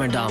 Zwammerdam.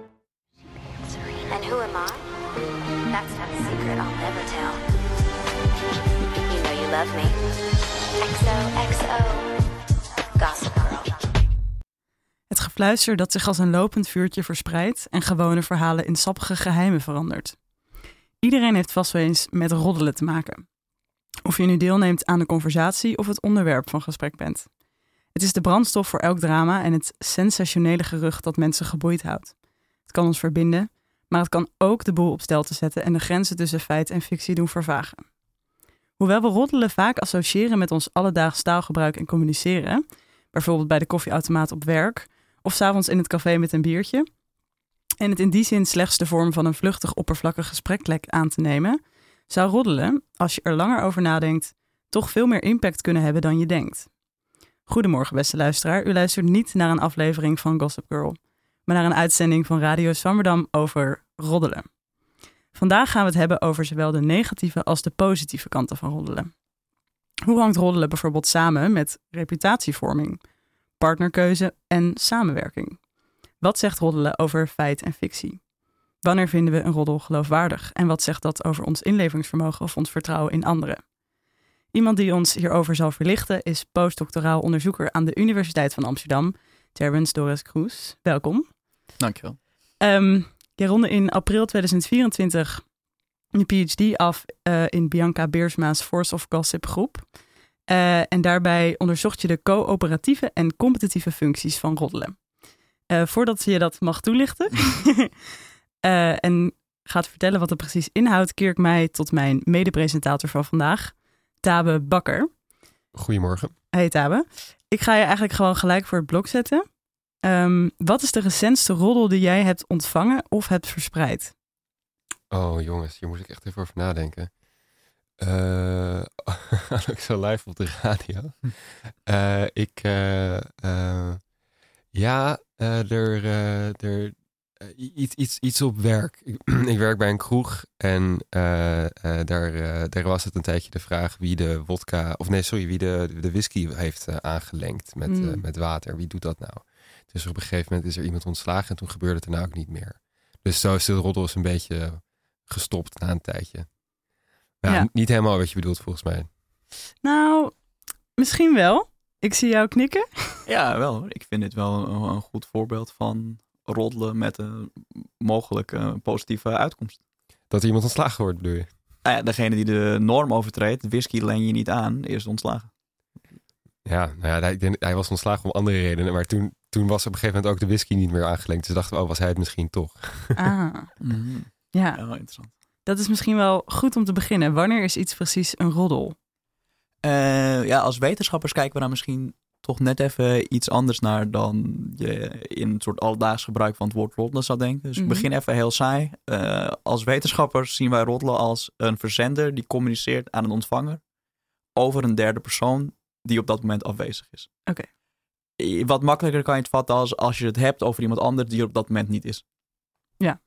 And who am I? That's not a secret I'll never tell. You know you love me. XOXO. Gossip Girl. Het gefluister dat zich als een lopend vuurtje verspreidt en gewone verhalen in sappige geheimen verandert. Iedereen heeft vast wel eens met roddelen te maken. Of je nu deelneemt aan de conversatie of het onderwerp van gesprek bent. Het is de brandstof voor elk drama en het sensationele gerucht dat mensen geboeid houdt. Het kan ons verbinden, maar het kan ook de boel op stelte zetten en de grenzen tussen feit en fictie doen vervagen. Hoewel we roddelen vaak associëren met ons alledaags taalgebruik en communiceren, bijvoorbeeld bij de koffieautomaat op werk of 's avonds in het café met een biertje, en het in die zin slechts de vorm van een vluchtig oppervlakkig gesprek lijkt aan te nemen, zou roddelen, als je er langer over nadenkt, toch veel meer impact kunnen hebben dan je denkt. Goedemorgen beste luisteraar, u luistert niet naar een aflevering van Gossip Girl, maar naar een uitzending van Radio Zwammerdam over roddelen. Vandaag gaan we het hebben over zowel de negatieve als de positieve kanten van roddelen. Hoe hangt roddelen bijvoorbeeld samen met reputatievorming, partnerkeuze en samenwerking? Wat zegt roddelen over feit en fictie? Wanneer vinden we een roddel geloofwaardig? En wat zegt dat over ons inlevingsvermogen of ons vertrouwen in anderen? Iemand die ons hierover zal verlichten is postdoctoraal onderzoeker aan de Universiteit van Amsterdam, Terwens Doris Kroes. Welkom. Dankjewel. Je ronde in april 2024 je PhD af in Bianca Beersma's Force of Gossip groep. En daarbij onderzocht je de coöperatieve en competitieve functies van roddelen. Voordat je dat mag toelichten en gaat vertellen wat het precies inhoudt, keer ik mij tot mijn medepresentator van vandaag, Tabe Bakker. Goedemorgen. Hey Tabe. Ik ga je eigenlijk gewoon gelijk voor het blok zetten. Wat is de recentste roddel die jij hebt ontvangen of hebt verspreid? Oh jongens, hier moet ik echt even over nadenken. Ik zo live op de radio. Iets op werk. Ik werk bij een kroeg en daar was het een tijdje de vraag wie de wie de whisky heeft aangelengd met water. Wie doet dat nou? Dus op een gegeven moment is er iemand ontslagen en toen gebeurde het daarna ook niet meer. Dus zo is de roddel een beetje gestopt na een tijdje. Ja. Niet helemaal wat je bedoelt volgens mij. Nou, misschien wel. Ik zie jou knikken. Ja, wel. Ik vind dit wel een goed voorbeeld van roddelen met een mogelijke positieve uitkomst. Dat iemand ontslagen wordt, bedoel je? Nou ja, degene die de norm overtreedt, whisky leen je niet aan, is ontslagen. Ja, hij was ontslagen om andere redenen. Maar toen was op een gegeven moment ook de whisky niet meer aangelengd. Dus dachten we, was hij het misschien toch? Ja, interessant. Dat is misschien wel goed om te beginnen. Wanneer is iets precies een roddel? Als wetenschappers kijken we daar misschien toch net even iets anders naar dan je in het soort alledaags gebruik van het woord roddelen zou denken. Dus ik begin even heel saai. Als wetenschappers zien wij roddelen als een verzender die communiceert aan een ontvanger over een derde persoon die op dat moment afwezig is. Oké. Wat makkelijker kan je het vatten als je het hebt over iemand anders die er op dat moment niet is. Ja.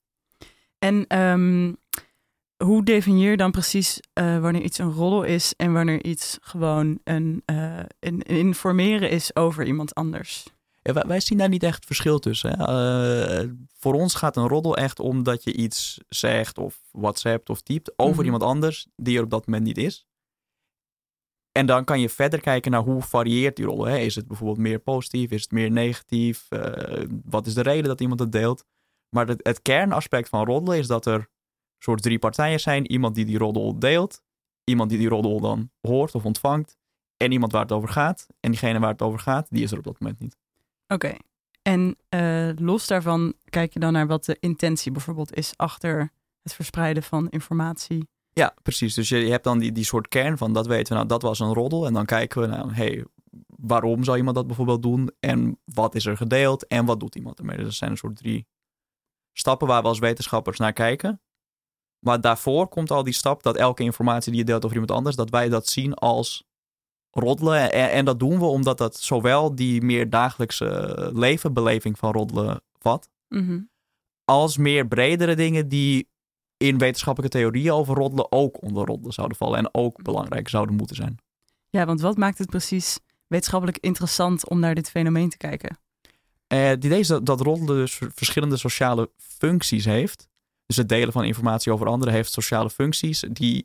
En hoe definieer je dan precies wanneer iets een roddel is en wanneer iets gewoon een informeren is over iemand anders? Ja, wij zien daar niet echt verschil tussen. Hè? Voor ons gaat een roddel echt om dat je iets zegt of WhatsAppt of typt over iemand anders die er op dat moment niet is. En dan kan je verder kijken naar hoe varieert die roddel. Hè? Is het bijvoorbeeld meer positief? Is het meer negatief? Wat is de reden dat iemand het deelt? Maar het kernaspect van roddelen is dat er soort 3 partijen zijn. Iemand die roddel deelt. Iemand die roddel dan hoort of ontvangt. En iemand waar het over gaat. En diegene waar het over gaat, die is er op dat moment niet. Oké. En los daarvan kijk je dan naar wat de intentie bijvoorbeeld is achter het verspreiden van informatie. Ja, precies. Dus je hebt dan die soort kern van dat weten we, nou dat was een roddel. En dan kijken we naar, waarom zou iemand dat bijvoorbeeld doen? En wat is er gedeeld? En wat doet iemand ermee? Dus dat zijn een soort 3 stappen waar we als wetenschappers naar kijken. Maar daarvoor komt al die stap dat elke informatie die je deelt over iemand anders, dat wij dat zien als roddelen. En dat doen we omdat dat zowel die meer dagelijkse levenbeleving van roddelen vat, als meer bredere dingen die in wetenschappelijke theorieën over roddelen ook onder roddelen zouden vallen en ook belangrijk zouden moeten zijn. Ja, want wat maakt het precies wetenschappelijk interessant om naar dit fenomeen te kijken? Het idee is dat roddelen dus verschillende sociale functies heeft. Dus het delen van informatie over anderen heeft sociale functies die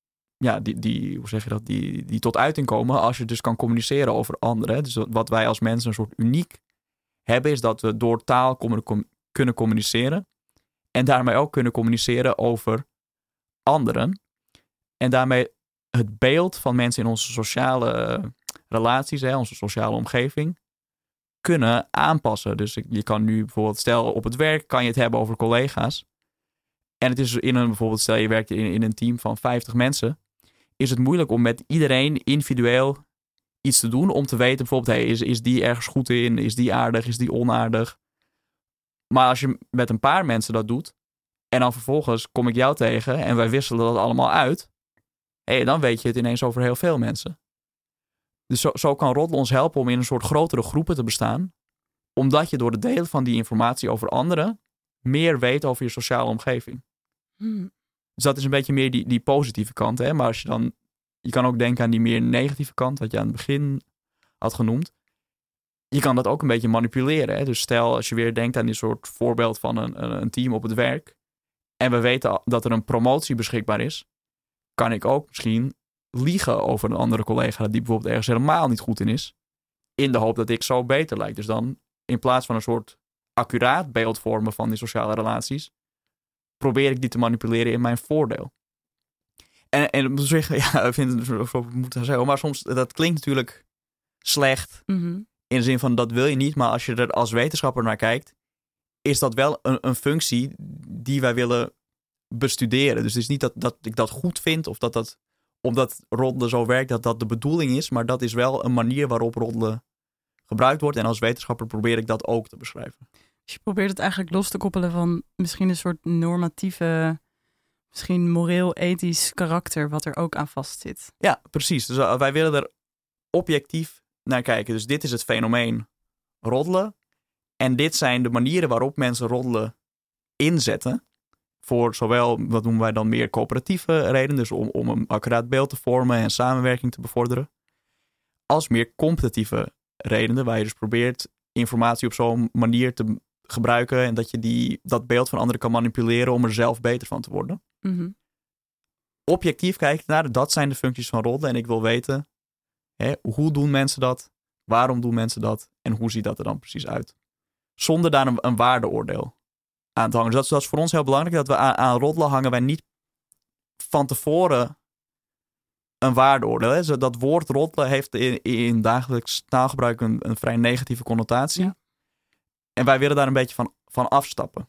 hoe zeg je dat, die tot uiting komen als je dus kan communiceren over anderen. Dus wat wij als mensen een soort uniek hebben, is dat we door taal kunnen communiceren. En daarmee ook kunnen communiceren over anderen. En daarmee het beeld van mensen in onze sociale relaties, onze sociale omgeving, kunnen aanpassen. Dus je kan nu bijvoorbeeld, stel op het werk kan je het hebben over collega's. En het is bijvoorbeeld, stel je werkt in een team van 50 mensen. Is het moeilijk om met iedereen individueel iets te doen. Om te weten bijvoorbeeld, is die ergens goed in? Is die aardig? Is die onaardig? Maar als je met een paar mensen dat doet. En dan vervolgens kom ik jou tegen. En wij wisselen dat allemaal uit. Dan weet je het ineens over heel veel mensen. Dus zo kan roddelen ons helpen om in een soort grotere groepen te bestaan. Omdat je door het delen van die informatie over anderen meer weet over je sociale omgeving. Dus dat is een beetje meer die positieve kant. Hè? Maar als je kan ook denken aan die meer negatieve kant, wat je aan het begin had genoemd. Je kan dat ook een beetje manipuleren. Hè? Dus stel, als je weer denkt aan die soort voorbeeld van een team op het werk. En we weten dat er een promotie beschikbaar is. Kan ik ook misschien liegen over een andere collega die bijvoorbeeld ergens helemaal niet goed in is. In de hoop dat ik zo beter lijk. Dus dan in plaats van een soort accuraat beeld vormen van die sociale relaties, probeer ik die te manipuleren in mijn voordeel. En moet zeggen, ik vind het zo moeten zeggen, maar soms dat klinkt natuurlijk slecht. Mm-hmm. In de zin van dat wil je niet, maar als je er als wetenschapper naar kijkt, is dat wel een functie die wij willen bestuderen. Dus het is niet dat ik dat goed vind of dat omdat roddelen zo werkt, dat de bedoeling is, maar dat is wel een manier waarop roddelen gebruikt wordt. En als wetenschapper probeer ik dat ook te beschrijven. Dus je probeert het eigenlijk los te koppelen van misschien een soort normatieve, misschien moreel-ethisch karakter wat er ook aan vastzit. Ja, precies. Dus wij willen er objectief naar kijken. Dus dit is het fenomeen roddelen. En dit zijn de manieren waarop mensen roddelen inzetten. Voor zowel, wat noemen wij dan meer coöperatieve redenen. Dus om een accuraat beeld te vormen en samenwerking te bevorderen. Als meer competitieve redenen. Waar je dus probeert informatie op zo'n manier te gebruiken. En dat je dat beeld van anderen kan manipuleren om er zelf beter van te worden. Mm-hmm. Objectief kijken naar, dat zijn de functies van roddelen. En ik wil weten, hoe doen mensen dat? Waarom doen mensen dat? En hoe ziet dat er dan precies uit? Zonder daar een waardeoordeel aan te hangen. Dus dat is voor ons heel belangrijk. Dat we aan roddelen hangen wij niet van tevoren een waardeoordeel. Hè? Dat woord roddelen heeft in dagelijks taalgebruik een vrij negatieve connotatie. Ja. En wij willen daar een beetje van afstappen.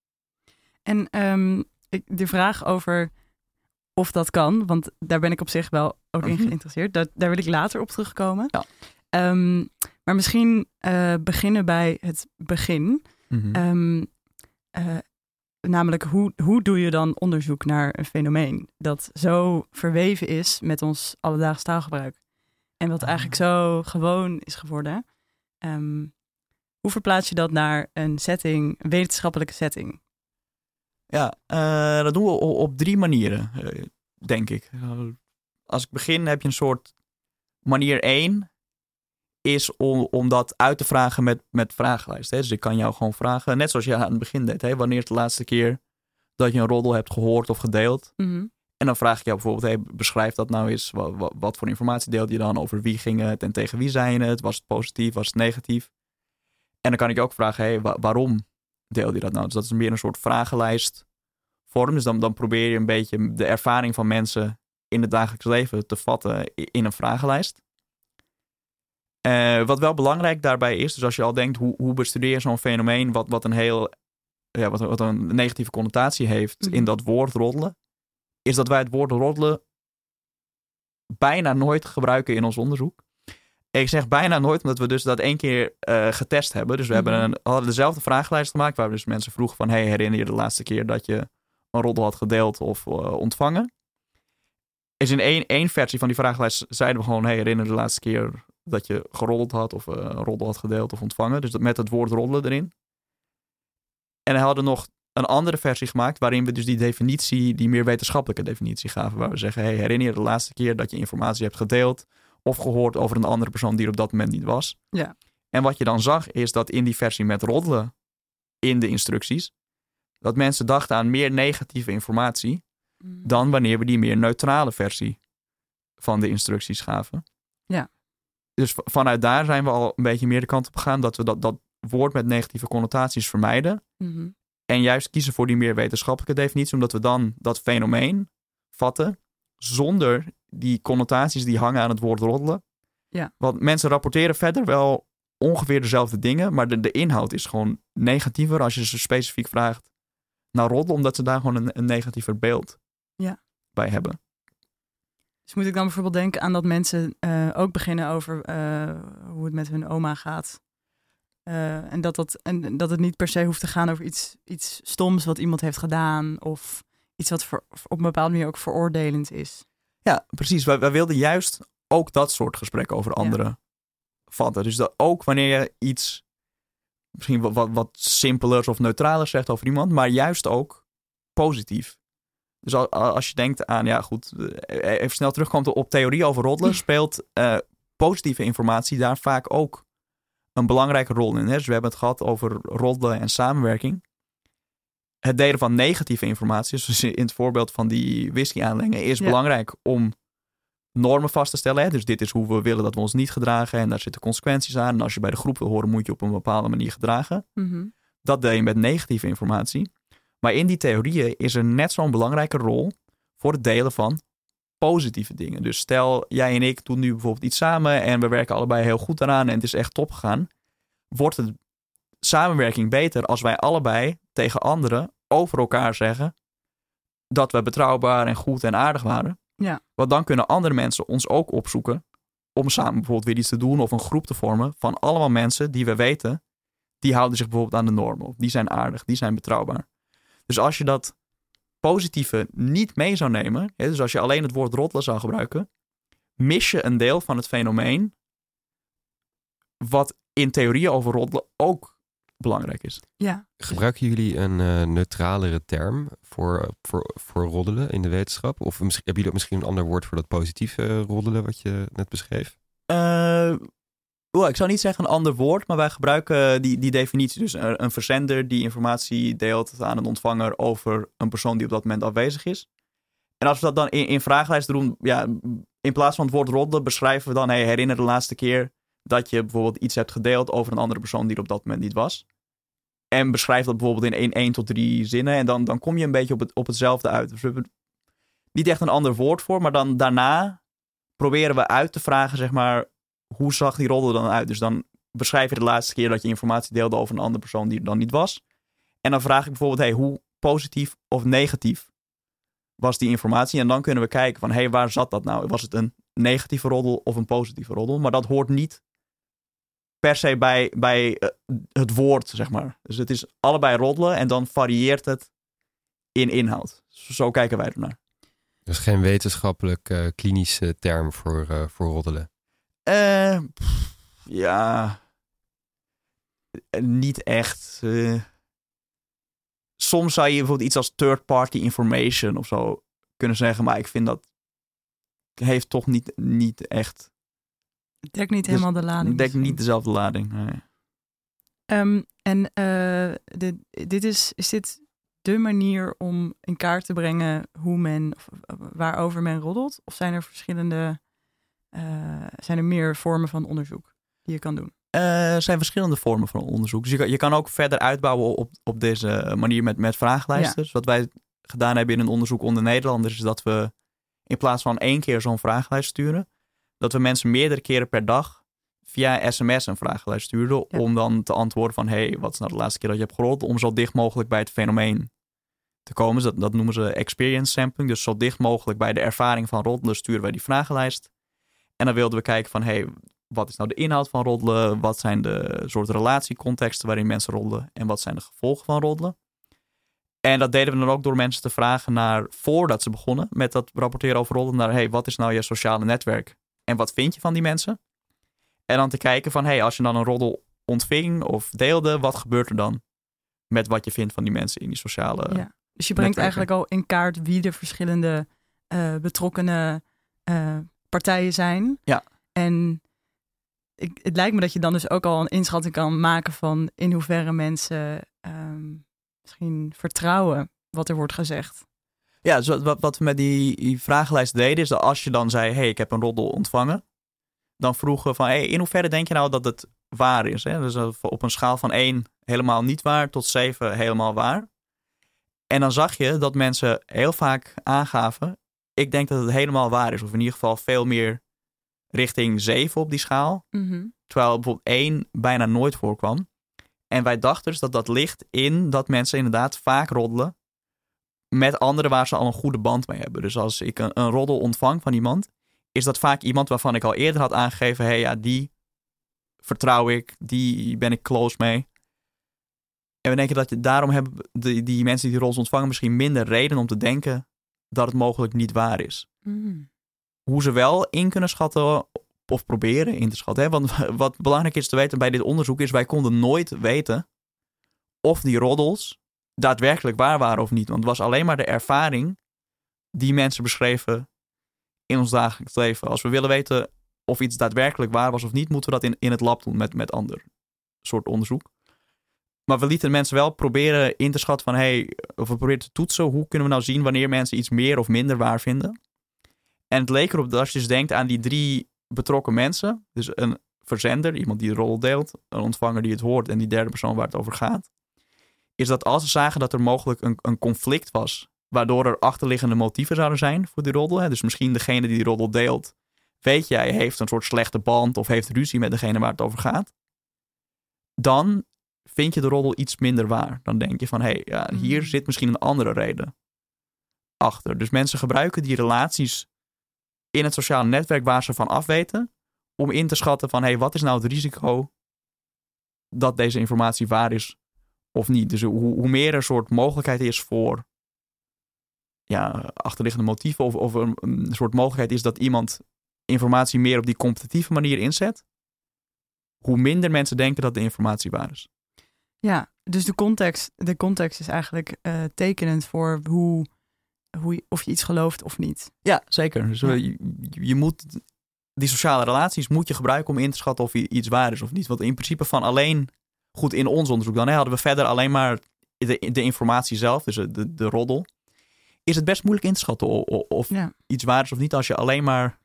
En de vraag over of dat kan, want daar ben ik op zich wel ook in geïnteresseerd. Daar wil ik later op terugkomen. Ja. Maar misschien beginnen bij het begin. Mm-hmm. Namelijk, hoe doe je dan onderzoek naar een fenomeen dat zo verweven is met ons alledaags taalgebruik? En wat eigenlijk zo gewoon is geworden. Hoe verplaats je dat naar een setting, een wetenschappelijke setting? Ja, dat doen we op 3 manieren, denk ik. Als ik begin heb je een soort manier 1... is om dat uit te vragen met vragenlijsten. Dus ik kan jou gewoon vragen, net zoals je aan het begin deed. Wanneer is de laatste keer dat je een roddel hebt gehoord of gedeeld? Mm-hmm. En dan vraag ik jou bijvoorbeeld, beschrijf dat nou eens. Wat voor informatie deelde je dan? Over wie ging het en tegen wie zei je het? Was het positief? Was het negatief? En dan kan ik je ook vragen, waarom deelde je dat nou? Dus dat is meer een soort vragenlijst vorm. Dus dan probeer je een beetje de ervaring van mensen in het dagelijks leven te vatten in een vragenlijst. Wat wel belangrijk daarbij is, dus als je al denkt, hoe bestudeer je zo'n fenomeen wat een negatieve connotatie heeft in dat woord roddelen, is dat wij het woord roddelen bijna nooit gebruiken in ons onderzoek. Ik zeg bijna nooit, omdat we dus dat 1 keer getest hebben. Dus we hadden dezelfde vragenlijst gemaakt, waar we dus mensen vroegen van, herinner je de laatste keer dat je een roddel had gedeeld of ontvangen? Is in één versie van die vragenlijst zeiden we gewoon, herinner je de laatste keer dat je geroddeld had of een roddel had gedeeld of ontvangen. Dus dat met het woord roddelen erin. En we hadden nog een andere versie gemaakt waarin we dus die definitie, die meer wetenschappelijke definitie gaven. Waar we zeggen, herinner je de laatste keer dat je informatie hebt gedeeld of gehoord over een andere persoon die er op dat moment niet was. Ja. En wat je dan zag is dat in die versie met roddelen in de instructies, dat mensen dachten aan meer negatieve informatie dan wanneer we die meer neutrale versie van de instructies gaven. Ja. Dus vanuit daar zijn we al een beetje meer de kant op gegaan dat we dat woord met negatieve connotaties vermijden. Mhm. En juist kiezen voor die meer wetenschappelijke definitie, omdat we dan dat fenomeen vatten zonder die connotaties die hangen aan het woord roddelen. Ja. Want mensen rapporteren verder wel ongeveer dezelfde dingen, maar de inhoud is gewoon negatiever als je ze specifiek vraagt naar roddelen, omdat ze daar gewoon een negatiever beeld bij hebben. Dus moet ik dan bijvoorbeeld denken aan dat mensen ook beginnen over hoe het met hun oma gaat. En dat het niet per se hoeft te gaan over iets stoms wat iemand heeft gedaan. Of iets wat op een bepaalde manier ook veroordelend is. Ja, precies. Wij wilden juist ook dat soort gesprekken over anderen vatten. Dus dat ook wanneer je iets misschien wat simpelers of neutraler zegt over iemand, maar juist ook positief. Dus als je denkt aan, even snel terugkomt op theorie over roddelen, speelt positieve informatie daar vaak ook een belangrijke rol in. Hè? Dus we hebben het gehad over roddelen en samenwerking. Het delen van negatieve informatie, zoals in het voorbeeld van die whisky-aanlengen, is belangrijk om normen vast te stellen. Hè? Dus dit is hoe we willen dat we ons niet gedragen en daar zitten consequenties aan. En als je bij de groep wil horen, moet je op een bepaalde manier gedragen. Mm-hmm. Dat deel je met negatieve informatie. Maar in die theorieën is er net zo'n belangrijke rol voor het delen van positieve dingen. Dus stel, jij en ik doen nu bijvoorbeeld iets samen en we werken allebei heel goed eraan en het is echt top gegaan. Wordt de samenwerking beter als wij allebei tegen anderen over elkaar zeggen dat we betrouwbaar en goed en aardig waren. Ja. Want dan kunnen andere mensen ons ook opzoeken om samen bijvoorbeeld weer iets te doen of een groep te vormen van allemaal mensen die we weten, die houden zich bijvoorbeeld aan de normen. Of die zijn aardig, die zijn betrouwbaar. Dus als je dat positieve niet mee zou nemen, dus als je alleen het woord roddelen zou gebruiken, mis je een deel van het fenomeen wat in theorieën over roddelen ook belangrijk is. Ja. Gebruiken jullie een neutralere term voor roddelen in de wetenschap? Of hebben jullie misschien een ander woord voor dat positieve roddelen wat je net beschreef? Ik zou niet zeggen een ander woord, maar wij gebruiken die definitie. Dus een verzender die informatie deelt aan een ontvanger over een persoon die op dat moment afwezig is. En als we dat dan in vragenlijsten doen, in plaats van het woord roddelen beschrijven we dan, herinner de laatste keer dat je bijvoorbeeld iets hebt gedeeld over een andere persoon die er op dat moment niet was. En beschrijf dat bijvoorbeeld in 1 tot 3 zinnen en dan kom je een beetje op hetzelfde uit. Dus we hebben niet echt een ander woord voor, maar dan daarna proberen we uit te vragen, zeg maar, hoe zag die roddel dan uit? Dus dan beschrijf je de laatste keer dat je informatie deelde over een andere persoon die er dan niet was. En dan vraag ik bijvoorbeeld, hoe positief of negatief was die informatie? En dan kunnen we kijken van, waar zat dat nou? Was het een negatieve roddel of een positieve roddel? Maar dat hoort niet per se bij het woord, zeg maar. Dus het is allebei roddelen en dan varieert het in inhoud. Zo kijken wij ernaar. Dus geen wetenschappelijk klinische term voor roddelen? Niet echt. Soms zou je bijvoorbeeld iets als third-party information of zo kunnen zeggen, maar ik vind dat heeft toch niet echt. Het dekt niet helemaal de lading. Het dekt niet dezelfde lading. Nee. Is dit de manier om in kaart te brengen hoe men, of waarover men roddelt? Of zijn er meer vormen van onderzoek die je kan doen? Er zijn verschillende vormen van onderzoek. Dus je kan ook verder uitbouwen op deze manier met vragenlijsten. Ja. Dus wat wij gedaan hebben in een onderzoek onder Nederlanders is dat we in plaats van 1 keer zo'n vragenlijst sturen, dat we mensen meerdere keren per dag via sms een vragenlijst stuurden om dan te antwoorden van wat is nou de laatste keer dat je hebt geroddeld, om zo dicht mogelijk bij het fenomeen te komen. Dus dat noemen ze experience sampling. Dus zo dicht mogelijk bij de ervaring van roddelen sturen wij die vragenlijst. En dan wilden we kijken van wat is nou de inhoud van roddelen? Wat zijn de soort relatiecontexten waarin mensen roddelen? En wat zijn de gevolgen van roddelen? En dat deden we dan ook door mensen te vragen naar, voordat ze begonnen met dat rapporteren over roddelen, naar wat is nou je sociale netwerk? En wat vind je van die mensen? En dan te kijken van, als je dan een roddel ontving of deelde, wat gebeurt er dan met wat je vindt van die mensen in die sociale Ja. Dus je brengt eigenlijk al in kaart wie de verschillende betrokkenen partijen zijn. Ja. En het lijkt me dat je dan dus ook al een inschatting kan maken van in hoeverre mensen misschien vertrouwen wat er wordt gezegd. Ja, dus wat we met die vragenlijst deden is dat als je dan zei, hey, ik heb een roddel ontvangen, dan vroegen we van, hey, in hoeverre denk je nou dat het waar is? Hè? Dus op een schaal van 1 helemaal niet waar tot 7 helemaal waar. En dan zag je dat mensen heel vaak aangaven, ik denk dat het helemaal waar is. Of in ieder geval veel meer richting 7 op die schaal. Mm-hmm. Terwijl bijvoorbeeld 1 bijna nooit voorkwam. En wij dachten dus dat dat ligt in dat mensen inderdaad vaak roddelen met anderen waar ze al een goede band mee hebben. Dus als ik een roddel ontvang van iemand, is dat vaak iemand waarvan ik al eerder had aangegeven, hey, ja, die vertrouw ik, die ben ik close mee. En we denken dat daarom hebben die mensen die roddels ontvangen misschien minder reden om te denken dat het mogelijk niet waar is. Mm. Hoe ze wel in kunnen schatten of proberen in te schatten. Hè? Want wat belangrijk is te weten bij dit onderzoek is, wij konden nooit weten of die roddels daadwerkelijk waar waren of niet. Want het was alleen maar de ervaring die mensen beschreven in ons dagelijks leven. Als we willen weten of iets daadwerkelijk waar was of niet, moeten we dat in het lab doen met ander soort onderzoek. Maar we lieten mensen wel proberen in te schatten van, of we proberen te toetsen, hoe kunnen we nou zien wanneer mensen iets meer of minder waar vinden. En het leek erop dat als je dus denkt aan die 3 betrokken mensen, dus een verzender, iemand die de rol deelt, een ontvanger die het hoort en die derde persoon waar het over gaat, is dat als ze zagen dat er mogelijk een conflict was, waardoor er achterliggende motieven zouden zijn voor die roddel, hè, dus misschien degene die roddel deelt, weet jij, heeft een soort slechte band of heeft ruzie met degene waar het over gaat, dan vind je de roddel iets minder waar. Dan denk je van, hier zit misschien een andere reden achter. Dus mensen gebruiken die relaties in het sociale netwerk waar ze van afweten, om in te schatten van, wat is nou het risico dat deze informatie waar is of niet. Dus hoe meer er een soort mogelijkheid is voor achterliggende motieven of een soort mogelijkheid is dat iemand informatie meer op die competitieve manier inzet, hoe minder mensen denken dat de informatie waar is. Ja, dus de context is eigenlijk tekenend voor of je iets gelooft of niet. Ja, zeker. Dus je moet die sociale relaties moet je gebruiken om in te schatten of iets waar is of niet. Want in principe van alleen, goed, in ons onderzoek dan hadden we verder alleen maar de informatie zelf, dus de roddel. Is het best moeilijk in te schatten of iets waar is of niet als je alleen maar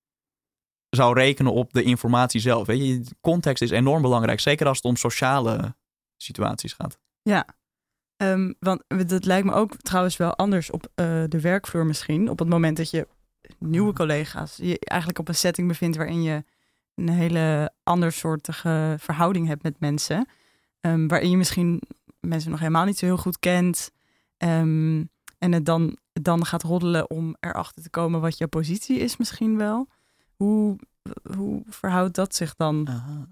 zou rekenen op de informatie zelf. Weet je, de context is enorm belangrijk, zeker als het om sociale situaties gaat. Ja, want dat lijkt me ook trouwens wel anders op de werkvloer misschien. Op het moment dat je nieuwe collega's, je eigenlijk op een setting bevindt waarin je een hele andersoortige verhouding hebt met mensen. Waarin je misschien mensen nog helemaal niet zo heel goed kent. En het dan gaat roddelen om erachter te komen wat jouw positie is misschien wel. Hoe verhoudt dat zich dan?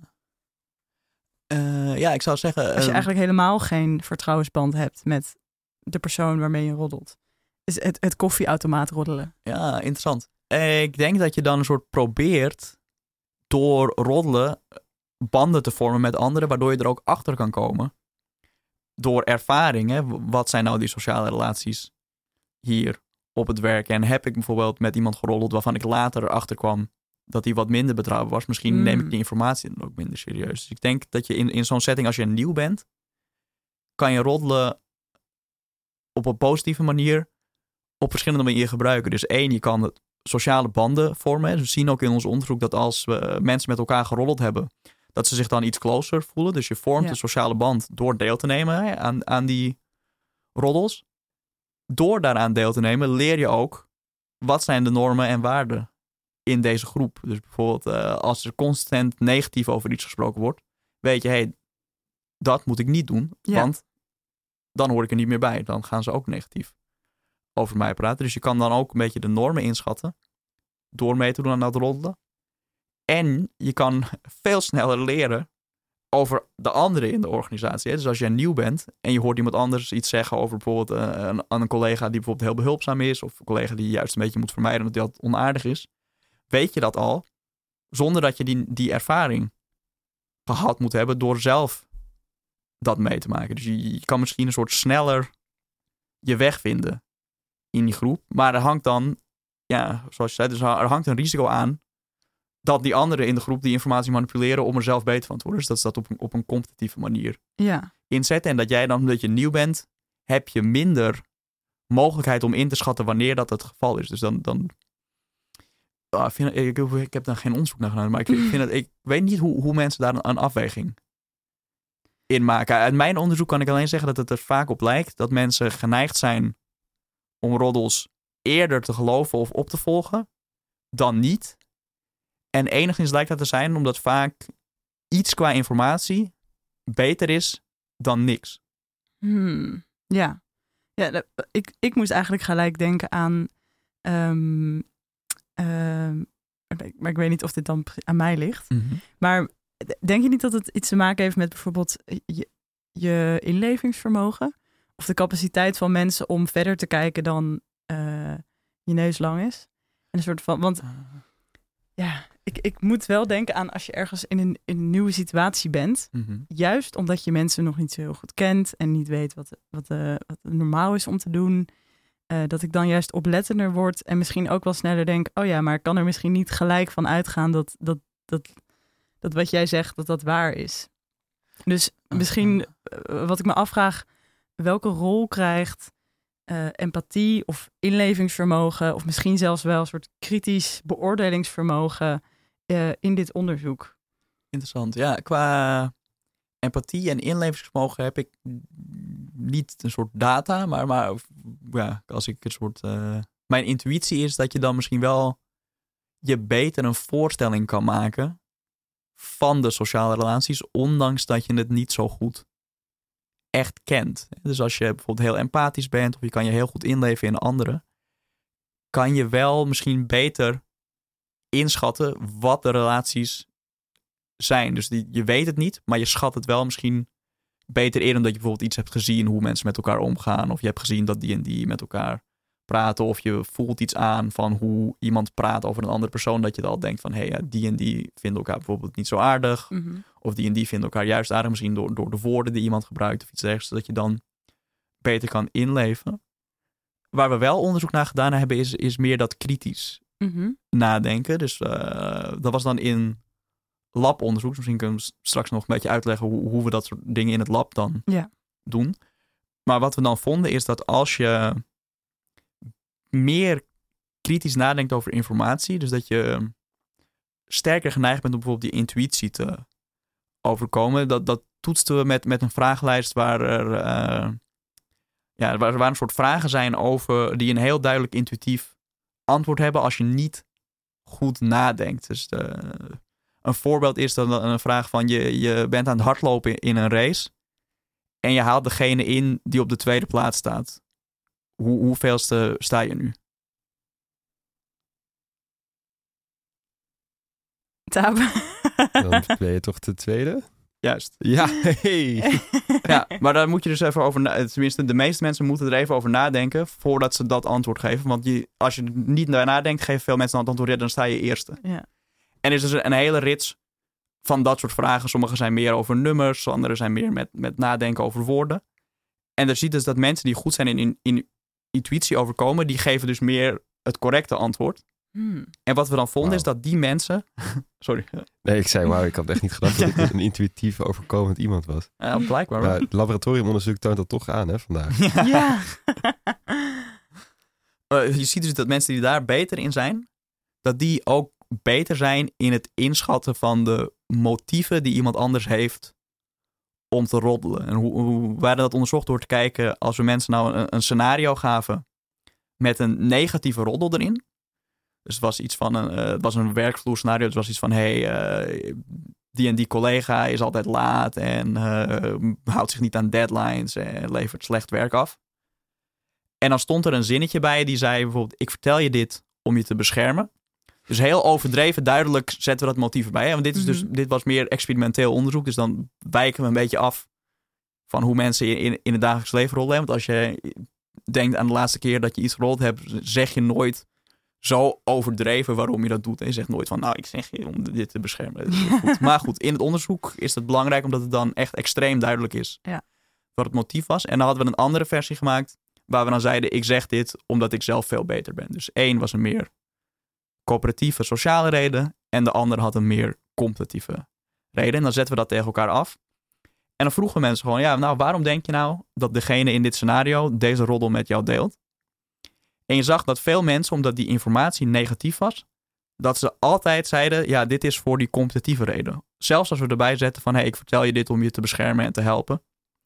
Ik zou zeggen, als je eigenlijk helemaal geen vertrouwensband hebt met de persoon waarmee je roddelt. Is het koffieautomaat roddelen. Ja, interessant. Ik denk dat je dan een soort probeert door roddelen banden te vormen met anderen, waardoor je er ook achter kan komen. Door ervaringen, wat zijn nou die sociale relaties hier op het werk? En heb ik bijvoorbeeld met iemand geroddeld waarvan ik later erachter kwam dat hij wat minder betrouwbaar was. Misschien neem ik die informatie dan ook minder serieus. Dus ik denk dat je in zo'n setting, als je nieuw bent, kan je roddelen op een positieve manier op verschillende manieren gebruiken. Dus 1, je kan sociale banden vormen. Dus we zien ook in ons onderzoek dat als we mensen met elkaar geroddeld hebben, dat ze zich dan iets closer voelen. Dus je vormt een sociale band door deel te nemen aan die roddels. Door daaraan deel te nemen leer je ook wat zijn de normen en waarden in deze groep. Dus bijvoorbeeld als er constant negatief over iets gesproken wordt, weet je, dat moet ik niet doen, want dan hoor ik er niet meer bij. Dan gaan ze ook negatief over mij praten. Dus je kan dan ook een beetje de normen inschatten door mee te doen aan dat roddelen. En je kan veel sneller leren over de anderen in de organisatie. Dus als jij nieuw bent en je hoort iemand anders iets zeggen over bijvoorbeeld een collega die bijvoorbeeld heel behulpzaam is, of een collega die juist een beetje moet vermijden omdat hij onaardig is, weet je dat al, zonder dat je die ervaring gehad moet hebben door zelf dat mee te maken. Dus je kan misschien een soort sneller je weg vinden in die groep. Maar er hangt dan, zoals je zei, dus er hangt een risico aan dan die anderen in de groep die informatie manipuleren om er zelf beter van te worden. Dus dat is dat op een competitieve manier Ja. inzetten. En dat jij dan, omdat je nieuw bent, heb je minder mogelijkheid om in te schatten wanneer dat het geval is. Dus dan ik heb daar geen onderzoek naar gedaan, maar ik weet niet hoe mensen daar een afweging in maken. Uit mijn onderzoek kan ik alleen zeggen dat het er vaak op lijkt dat mensen geneigd zijn om roddels eerder te geloven of op te volgen dan niet. En enigszins lijkt dat te zijn omdat vaak iets qua informatie beter is dan niks. Ja. Ik moest eigenlijk gelijk denken aan... maar ik weet niet of dit dan aan mij ligt. Mm-hmm. Maar denk je niet dat het iets te maken heeft met bijvoorbeeld je inlevingsvermogen? Of de capaciteit van mensen om verder te kijken dan je neus lang is? En een soort van... Want ik moet wel denken aan als je ergens in een nieuwe situatie bent. Mm-hmm. Juist omdat je mensen nog niet zo heel goed kent en niet weet wat normaal is om te doen. Dat ik dan juist oplettender word en misschien ook wel sneller denk... oh ja, maar ik kan er misschien niet gelijk van uitgaan dat wat jij zegt, dat waar is. Dus misschien wat ik me afvraag, welke rol krijgt empathie of inlevingsvermogen... of misschien zelfs wel een soort kritisch beoordelingsvermogen in dit onderzoek? Interessant. Ja, qua empathie en inlevingsvermogen heb ik niet een soort data, maar ja, als ik een soort... mijn intuïtie is dat je dan misschien wel je beter een voorstelling kan maken van de sociale relaties, ondanks dat je het niet zo goed echt kent. Dus als je bijvoorbeeld heel empathisch bent of je kan je heel goed inleven in anderen, kan je wel misschien beter inschatten wat de relaties zijn. Dus je weet het niet, maar je schat het wel misschien beter in omdat je bijvoorbeeld iets hebt gezien hoe mensen met elkaar omgaan, of je hebt gezien dat die en die met elkaar praten, of je voelt iets aan van hoe iemand praat over een andere persoon, dat je dan al denkt van die en die vinden elkaar bijvoorbeeld niet zo aardig, of die en die vinden elkaar juist aardig, misschien door de woorden die iemand gebruikt of iets dergelijks, zodat je dan beter kan inleven. Waar we wel onderzoek naar gedaan hebben is meer dat kritisch nadenken. Dus dat was dan in labonderzoek. Misschien kunnen we straks nog een beetje uitleggen hoe we dat soort dingen in het lab dan doen. Maar wat we dan vonden is dat als je meer kritisch nadenkt over informatie, dus dat je sterker geneigd bent om bijvoorbeeld die intuïtie te overkomen, dat toetsten we met een vragenlijst waar er een soort vragen zijn over die een heel duidelijk intuïtief antwoord hebben als je niet goed nadenkt. Dus een voorbeeld is dan een vraag van je bent aan het hardlopen in een race en je haalt degene in die op de tweede plaats staat. Hoeveelste sta je nu? Taben. Dan ben je toch de tweede? Juist. Ja, hey. Ja, maar daar moet je dus even over tenminste, de meeste mensen moeten er even over nadenken voordat ze dat antwoord geven. Want als je niet nadenkt, geven veel mensen dat antwoord, dan sta je eerste. Ja. En er is dus een hele rits van dat soort vragen. Sommige zijn meer over nummers, andere zijn meer met nadenken over woorden. En dan ziet dus dat mensen die goed zijn in intuïtie overkomen, die geven dus meer het correcte antwoord. En wat we dan vonden is dat die mensen... Sorry. Nee, ik zei ik had echt niet gedacht dat ik een intuïtief overkomend iemand was. Ja, blijkbaar. Maar het laboratoriumonderzoek toont dat toch aan, hè, vandaag. Ja. Je ziet dus dat mensen die daar beter in zijn, dat die ook beter zijn in het inschatten van de motieven die iemand anders heeft om te roddelen. En hoe we hadden dat onderzocht door te kijken, als we mensen nou een scenario gaven met een negatieve roddel erin. Dus het was iets van het was een werkvloer scenario. Het was iets van die en die collega is altijd laat en houdt zich niet aan deadlines en levert slecht werk af. En dan stond er een zinnetje bij die zei bijvoorbeeld: ik vertel je dit om je te beschermen. Dus heel overdreven, duidelijk zetten we dat motief erbij. Want dit was meer experimenteel onderzoek. Dus dan wijken we een beetje af van hoe mensen in het dagelijks leven rollen. Want als je denkt aan de laatste keer dat je iets gerold hebt, zeg je nooit zo overdreven waarom je dat doet. En je zegt nooit van, ik zeg je om dit te beschermen. Goed. Maar goed, in het onderzoek is het belangrijk omdat het dan echt extreem duidelijk is wat het motief was. En dan hadden we een andere versie gemaakt waar we dan zeiden, ik zeg dit omdat ik zelf veel beter ben. Dus 1 was een meer coöperatieve sociale reden. En en de ander had een meer competitieve reden. En dan zetten we dat tegen elkaar af. En dan vroegen mensen gewoon, ja, nou, waarom denk je nou dat degene in dit scenario deze roddel met jou deelt? En je zag dat veel mensen, omdat die informatie negatief was, dat ze altijd zeiden, ja, dit is voor die competitieve reden. Zelfs als we erbij zetten van, ik vertel je dit om je te beschermen en te helpen.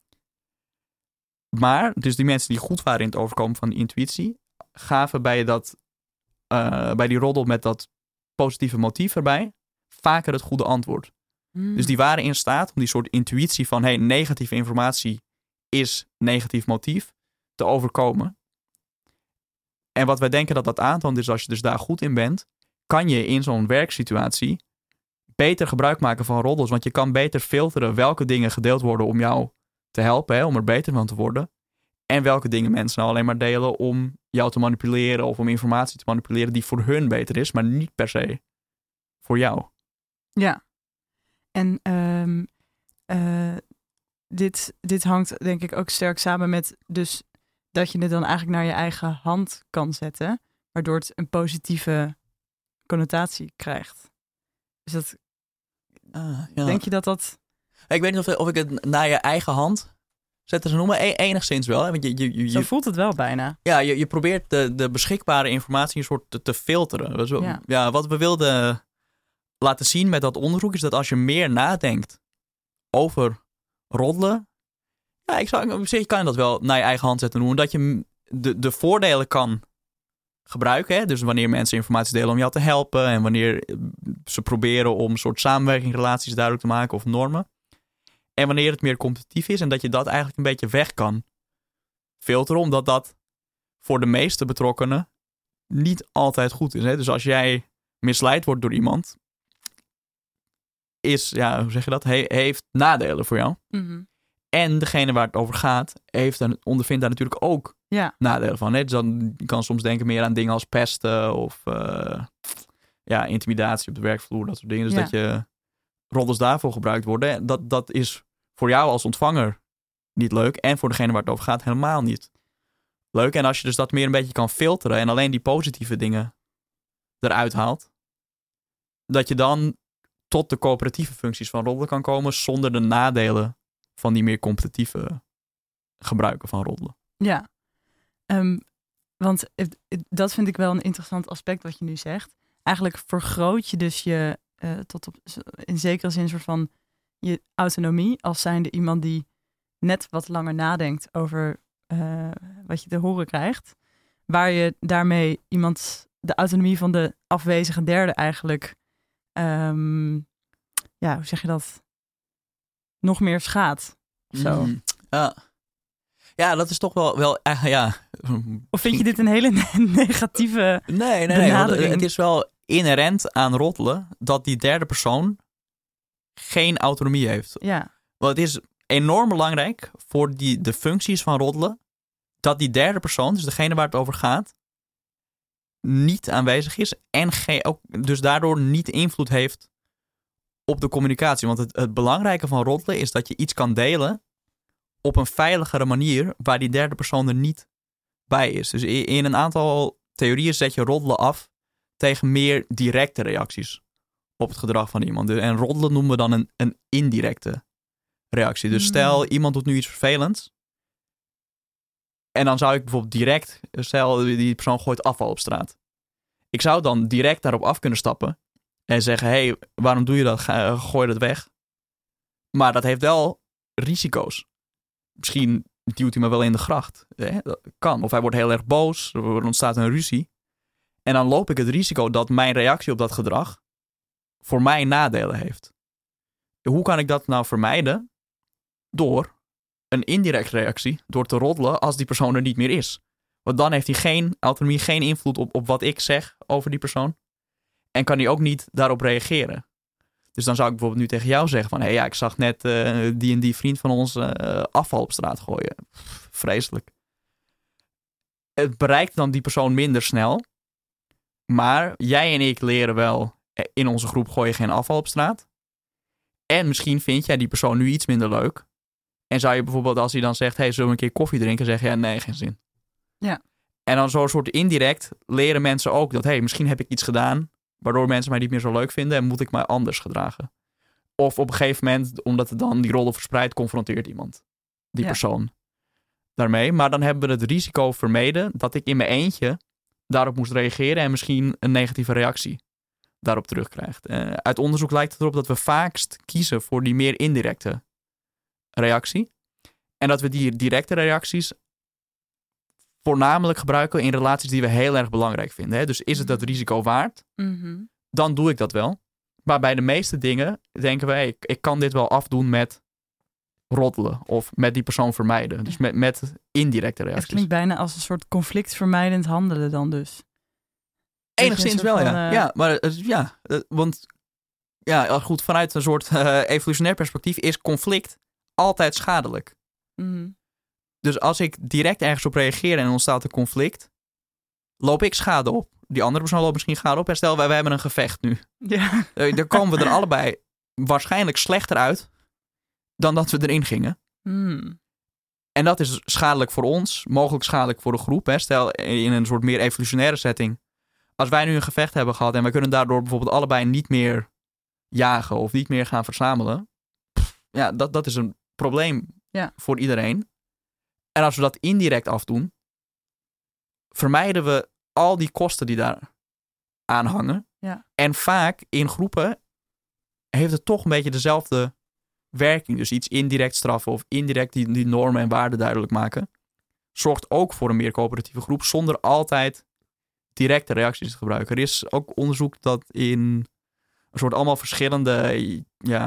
Maar, dus die mensen die goed waren in het overkomen van die intuïtie, gaven bij die roddel met dat positieve motief erbij vaker het goede antwoord. Dus die waren in staat om die soort intuïtie van, negatieve informatie is negatief motief te overkomen. En wat wij denken dat aantoont is, als je dus daar goed in bent, kan je in zo'n werksituatie beter gebruik maken van roddels. Want je kan beter filteren welke dingen gedeeld worden om jou te helpen, om er beter van te worden. En welke dingen mensen nou alleen maar delen om jou te manipuleren of om informatie te manipuleren die voor hun beter is, maar niet per se voor jou. Ja. En dit hangt denk ik ook sterk samen met dus dat je het dan eigenlijk naar je eigen hand kan zetten, waardoor het een positieve connotatie krijgt. Dus dat, denk je dat... Ik weet niet of ik het naar je eigen hand zetten ze noemen. Enigszins wel. Hè? Want Zo voelt het wel bijna. Ja, je probeert de beschikbare informatie een soort te filteren. Dus, wat we wilden laten zien met dat onderzoek is dat als je meer nadenkt over roddelen, je kan dat wel naar je eigen hand zetten noemen. Dat je de voordelen kan gebruiken. Hè? Dus wanneer mensen informatie delen om jou te helpen en wanneer ze proberen om een soort samenwerkingsrelaties duidelijk te maken of normen. En wanneer het meer competitief is en dat je dat eigenlijk een beetje weg kan filteren, omdat dat voor de meeste betrokkenen niet altijd goed is. Hè? Dus als jij misleid wordt door iemand, heeft nadelen voor jou. Mm-hmm. En degene waar het over gaat, ondervindt daar natuurlijk ook nadelen van. Hè? Dus dan kan je soms denken meer aan dingen als pesten of intimidatie op de werkvloer, dat soort dingen. Dus dat je roddels daarvoor gebruikt worden. Dat is voor jou als ontvanger niet leuk. En voor degene waar het over gaat helemaal niet leuk. En als je dus dat meer een beetje kan filteren en alleen die positieve dingen eruit haalt, dat je dan tot de coöperatieve functies van roddelen kan komen zonder de nadelen van die meer competitieve gebruiken van roddelen. Ja. Want dat vind ik wel een interessant aspect wat je nu zegt. Eigenlijk vergroot je dus je tot op in zekere zin een soort van je autonomie als zijnde iemand die net wat langer nadenkt over wat je te horen krijgt. Waar je daarmee iemand de autonomie van de afwezige derde eigenlijk hoe zeg je dat? Nog meer schaadt. Zo. Ja, dat is toch wel Of vind je dit een hele negatieve benadering? Het is wel inherent aan roddelen dat die derde persoon geen autonomie heeft. Ja. Want het is enorm belangrijk voor de functies van roddelen dat die derde persoon, dus degene waar het over gaat, niet aanwezig is en dus daardoor niet invloed heeft op de communicatie. Want het belangrijke van roddelen is dat je iets kan delen op een veiligere manier waar die derde persoon er niet bij is. Dus in een aantal theorieën zet je roddelen af tegen meer directe reacties op het gedrag van iemand. En roddelen noemen we dan een indirecte reactie. Dus stel, iemand doet nu iets vervelends. En dan zou ik bijvoorbeeld stel die persoon gooit afval op straat. Ik zou dan direct daarop af kunnen stappen en zeggen, waarom doe je dat? Gooi dat weg. Maar dat heeft wel risico's. Misschien duwt hij me wel in de gracht. Dat kan. Of hij wordt heel erg boos. Er ontstaat een ruzie. En dan loop ik het risico dat mijn reactie op dat gedrag voor mij nadelen heeft. Hoe kan ik dat nou vermijden? Door een indirecte reactie, door te roddelen als die persoon er niet meer is. Want dan heeft hij geen autonomie, geen invloed op wat ik zeg over die persoon. En kan hij ook niet daarop reageren. Dus dan zou ik bijvoorbeeld nu tegen jou zeggen van, ik zag net die en die vriend van ons afval op straat gooien. Vreselijk. Het bereikt dan die persoon minder snel. Maar jij en ik leren wel, in onze groep gooi je geen afval op straat. En misschien vind jij die persoon nu iets minder leuk. En zou je bijvoorbeeld, als hij dan zegt, zullen we een keer koffie drinken? Zeggen, ja, nee, geen zin. Ja. En dan zo'n soort indirect leren mensen ook dat, misschien heb ik iets gedaan Waardoor mensen mij niet meer zo leuk vinden en moet ik mij anders gedragen. Of op een gegeven moment, omdat het dan die roddel verspreidt, confronteert iemand die persoon daarmee. Maar dan hebben we het risico vermeden dat ik in mijn eentje daarop moest reageren en misschien een negatieve reactie daarop terugkrijgt. Uit onderzoek lijkt het erop dat we vaakst kiezen voor die meer indirecte reactie. En dat we die directe reacties voornamelijk gebruiken in relaties die we heel erg belangrijk vinden. Hè? Dus is het dat risico waard? Mm-hmm. Dan doe ik dat wel. Maar bij de meeste dingen denken we, ik kan dit wel afdoen met roddelen of met die persoon vermijden. Dus met indirecte reacties. Het klinkt bijna als een soort conflictvermijdend handelen dan dus. Enigszins wel, ja. Ja, maar want goed, vanuit een soort evolutionair perspectief is conflict altijd schadelijk. Mm. Dus als ik direct ergens op reageer en ontstaat een conflict, loop ik schade op. Die andere persoon loopt misschien schade op. En stel, wij hebben een gevecht nu. Ja. Dan komen we er allebei waarschijnlijk slechter uit dan dat we erin gingen. Mm. En dat is schadelijk voor ons, mogelijk schadelijk voor de groep. Hè. Stel, in een soort meer evolutionaire setting. Als wij nu een gevecht hebben gehad en wij kunnen daardoor bijvoorbeeld allebei niet meer jagen of niet meer gaan verzamelen. Dat is een probleem voor iedereen. En als we dat indirect afdoen, vermijden we al die kosten die daar aan hangen. Ja. En vaak in groepen heeft het toch een beetje dezelfde werking. Dus iets indirect straffen of indirect die normen en waarden duidelijk maken. Zorgt ook voor een meer coöperatieve groep zonder altijd directe reacties te gebruiken. Er is ook onderzoek dat in een soort allemaal verschillende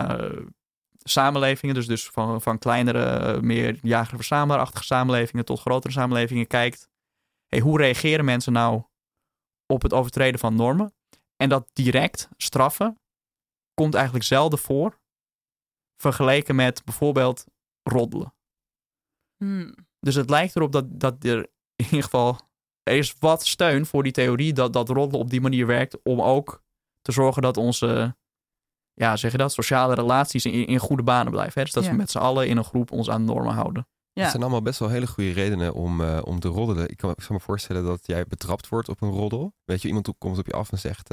samenlevingen, dus van kleinere, meer jager-verzamelaarachtige samenlevingen tot grotere samenlevingen kijkt. Hoe reageren mensen nou op het overtreden van normen? En dat direct straffen komt eigenlijk zelden voor, vergeleken met bijvoorbeeld roddelen. Mm. Dus het lijkt erop dat er in ieder geval, er is wat steun voor die theorie dat roddelen op die manier werkt om ook te zorgen dat onze sociale relaties in goede banen blijven. Hè? Dus dat we met z'n allen in een groep ons aan normen houden. Ja. Dat zijn allemaal best wel hele goede redenen om te roddelen. Ik kan me voorstellen dat jij betrapt wordt op een roddel. Weet je, iemand komt op je af en zegt,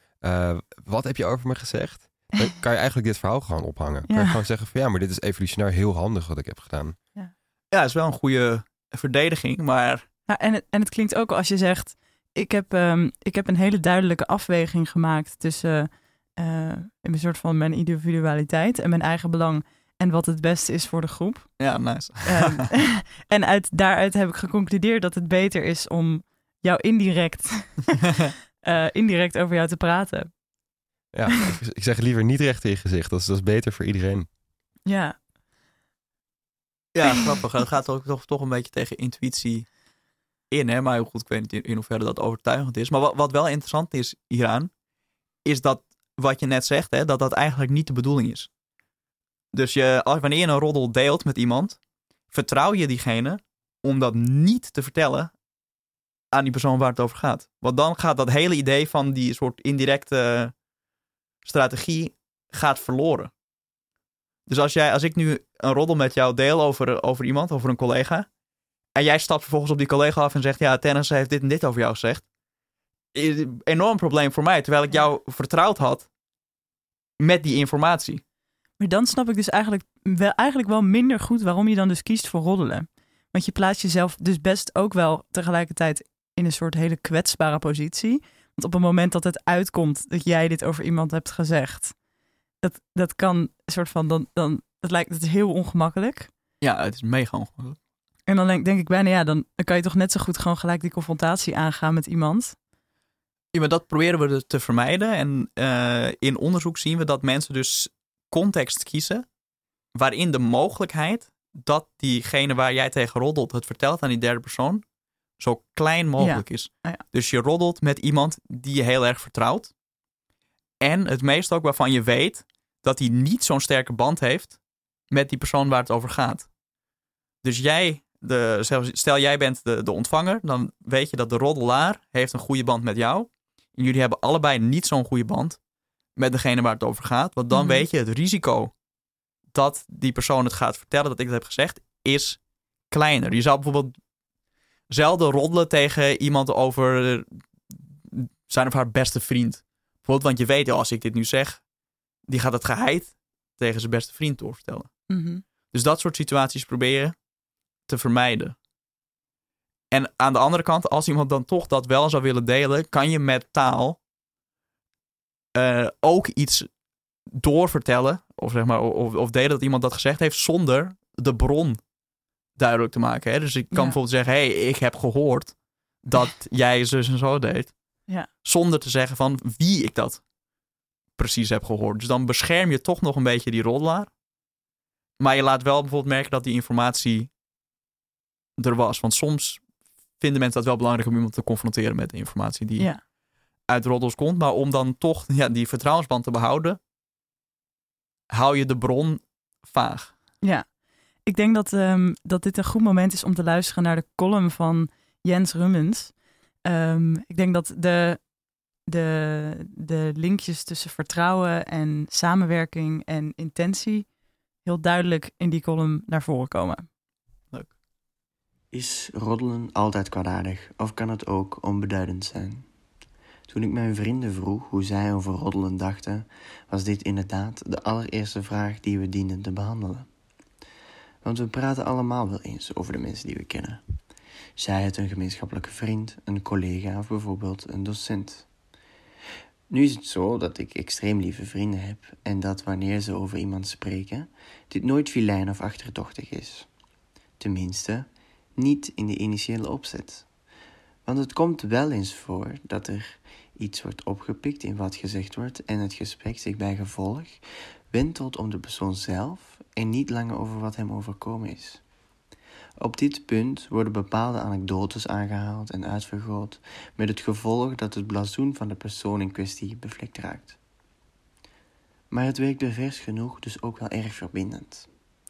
wat heb je over me gezegd? Dan kan je eigenlijk dit verhaal gewoon ophangen. Kan je gewoon zeggen van maar dit is evolutionair heel handig wat ik heb gedaan. Ja, het is wel een goede verdediging, maar... Nou, en het klinkt ook als je zegt, ik heb een hele duidelijke afweging gemaakt tussen een soort van mijn individualiteit en mijn eigen belang en wat het beste is voor de groep. Ja, nice. En daaruit heb ik geconcludeerd dat het beter is om jou indirect over jou te praten. Ja, ik zeg liever niet recht in je gezicht. Dat is beter voor iedereen. Ja. Ja, grappig. Het gaat ook toch een beetje tegen intuïtie in. Hè? Maar goed, ik weet niet in hoeverre dat overtuigend is. Maar wat wel interessant is hieraan, is dat wat je net zegt, hè, dat eigenlijk niet de bedoeling is. Dus wanneer je een roddel deelt met iemand, vertrouw je diegene om dat niet te vertellen aan die persoon waar het over gaat. Want dan gaat dat hele idee van die soort indirecte strategie gaat verloren. Dus als ik nu een roddel met jou deel over iemand, over een collega, en jij stapt vervolgens op die collega af en zegt, ja, Tennis heeft dit en dit over jou gezegd, is een enorm probleem voor mij, terwijl ik jou vertrouwd had met die informatie. Maar dan snap ik dus eigenlijk wel minder goed waarom je dan dus kiest voor roddelen. Want je plaatst jezelf dus best ook wel tegelijkertijd in een soort hele kwetsbare positie. Want op het moment dat het uitkomt dat jij dit over iemand hebt gezegd, dat kan een soort van, het is heel ongemakkelijk. Ja, het is mega ongemakkelijk. En dan denk ik bijna, dan kan je toch net zo goed gewoon gelijk die confrontatie aangaan met iemand. Ja, maar dat proberen we te vermijden. En in onderzoek zien we dat mensen dus context kiezen waarin de mogelijkheid dat diegene waar jij tegen roddelt het vertelt aan die derde persoon zo klein mogelijk is. Ja. Dus je roddelt met iemand die je heel erg vertrouwt. En het meest ook waarvan je weet dat hij niet zo'n sterke band heeft met die persoon waar het over gaat. Dus stel jij bent de ontvanger, dan weet je dat de roddelaar heeft een goede band met jou. En jullie hebben allebei niet zo'n goede band met degene waar het over gaat. Want dan weet je het risico dat die persoon het gaat vertellen, dat ik het heb gezegd, is kleiner. Je zou bijvoorbeeld zelden roddelen tegen iemand over zijn of haar beste vriend. Bijvoorbeeld, want je weet, ja, als ik dit nu zeg, die gaat het geheid tegen zijn beste vriend doorvertellen. Mhm. Dus dat soort situaties proberen te vermijden. En aan de andere kant, als iemand dan toch dat wel zou willen delen, kan je met taal ook iets doorvertellen, of zeg maar, of delen dat iemand dat gezegd heeft, zonder de bron duidelijk te maken. Hè? Dus ik kan bijvoorbeeld zeggen, hey, ik heb gehoord dat jij zus en zo deed. Ja. Zonder te zeggen van wie ik dat precies heb gehoord. Dus dan bescherm je toch nog een beetje die roddelaar. Maar je laat wel bijvoorbeeld merken dat die informatie er was. Want soms vinden mensen dat wel belangrijk om iemand te confronteren met de informatie die uit roddels komt. Maar om dan toch die vertrouwensband te behouden, hou je de bron vaag. Ja, ik denk dat dit een goed moment is om te luisteren naar de column van Jens Rummens. Ik denk dat de linkjes tussen vertrouwen en samenwerking en intentie heel duidelijk in die column naar voren komen. Leuk. Is roddelen altijd kwaadaardig of kan het ook onbeduidend zijn? Toen ik mijn vrienden vroeg hoe zij over roddelen dachten, was dit inderdaad de allereerste vraag die we dienden te behandelen. Want we praten allemaal wel eens over de mensen die we kennen. Zij het een gemeenschappelijke vriend, een collega of bijvoorbeeld een docent. Nu is het zo dat ik extreem lieve vrienden heb en dat wanneer ze over iemand spreken, dit nooit vilijn of achterdochtig is. Tenminste, niet in de initiële opzet. Want het komt wel eens voor dat er iets wordt opgepikt in wat gezegd wordt en het gesprek zich bij gevolg wentelt om de persoon zelf en niet langer over wat hem overkomen is. Op dit punt worden bepaalde anekdotes aangehaald en uitvergroot, met het gevolg dat het blazoen van de persoon in kwestie bevlekt raakt. Maar het werkt pervers genoeg dus ook wel erg verbindend.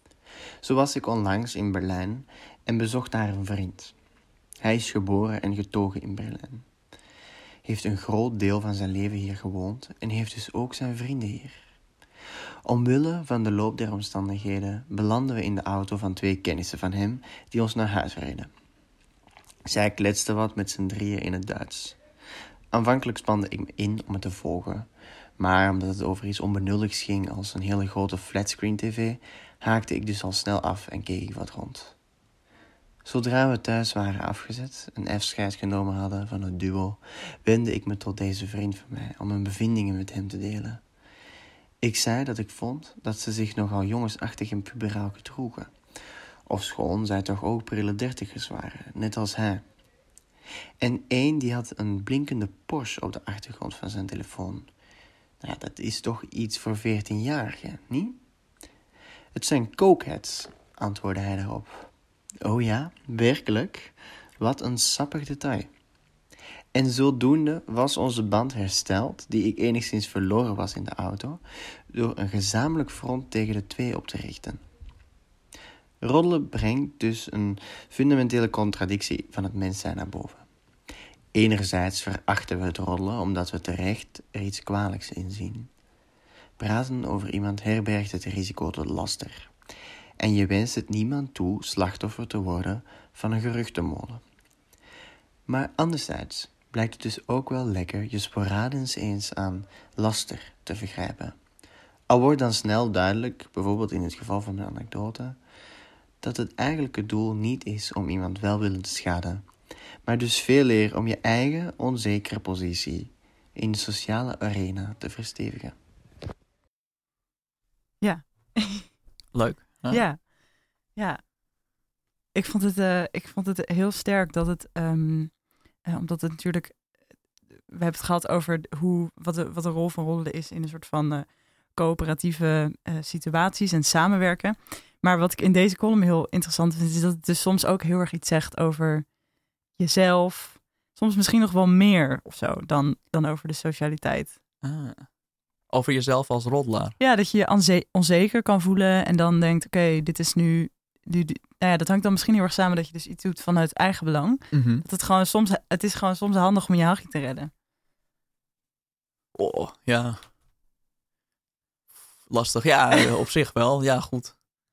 Zo was ik onlangs in Berlijn en bezocht daar een vriend. Hij is geboren en getogen in Berlijn. Heeft een groot deel van zijn leven hier gewoond en heeft dus ook zijn vrienden hier. Omwille van de loop der omstandigheden belanden we in de auto van 2 kennissen van hem die ons naar huis reden. Zij kletsten wat met z'n drieën in het Duits. Aanvankelijk spande ik me in om het te volgen, maar omdat het over iets onbenulligs ging als een hele grote flatscreen tv, haakte ik dus al snel af en keek ik wat rond. Zodra we thuis waren afgezet en afscheid genomen hadden van het duo, wendde ik me tot deze vriend van mij om mijn bevindingen met hem te delen. Ik zei dat ik vond dat ze zich nogal jongensachtig en puberaal gedroegen. Ofschoon zij toch ook prille dertigers waren, net als hij. En één die had een blinkende Porsche op de achtergrond van zijn telefoon. Nou, dat is toch iets voor 14-jarigen, niet? Het zijn cokeheads, antwoordde hij daarop. Oh ja, werkelijk? Wat een sappig detail. En zodoende was onze band hersteld, die ik enigszins verloren was in de auto, door een gezamenlijk front tegen de 2 op te richten. Roddelen brengt dus een fundamentele contradictie van het mens zijn naar boven. Enerzijds verachten we het roddelen omdat we terecht er iets kwalijks in zien. Praten over iemand herbergt het risico tot laster. En je wenst het niemand toe slachtoffer te worden van een geruchtenmolen. Maar anderzijds blijkt het dus ook wel lekker je sporadisch eens aan laster te vergrijpen. Al wordt dan snel duidelijk, bijvoorbeeld in het geval van de anekdote, dat het eigenlijke doel niet is om iemand welwillend te schaden, maar dus veel eer om je eigen onzekere positie in de sociale arena te verstevigen. Ja. Leuk. Ja. Ik vond het heel sterk dat het, omdat het natuurlijk, we hebben het gehad over wat de rol van roddelen is in een soort van coöperatieve situaties en samenwerken. Maar wat ik in deze column heel interessant vind, is dat het dus soms ook heel erg iets zegt over jezelf. Soms misschien nog wel meer of zo dan over de socialiteit. Over jezelf als roddelaar. Ja, dat je je onzeker kan voelen en dan denkt, oké, dit is nu nou ja, dat hangt dan misschien heel erg samen dat je dus iets doet vanuit eigen belang. Mm-hmm. Dat het is gewoon soms handig om je hachje te redden. Oh, ja. Lastig. Ja, op zich wel. Ja, goed.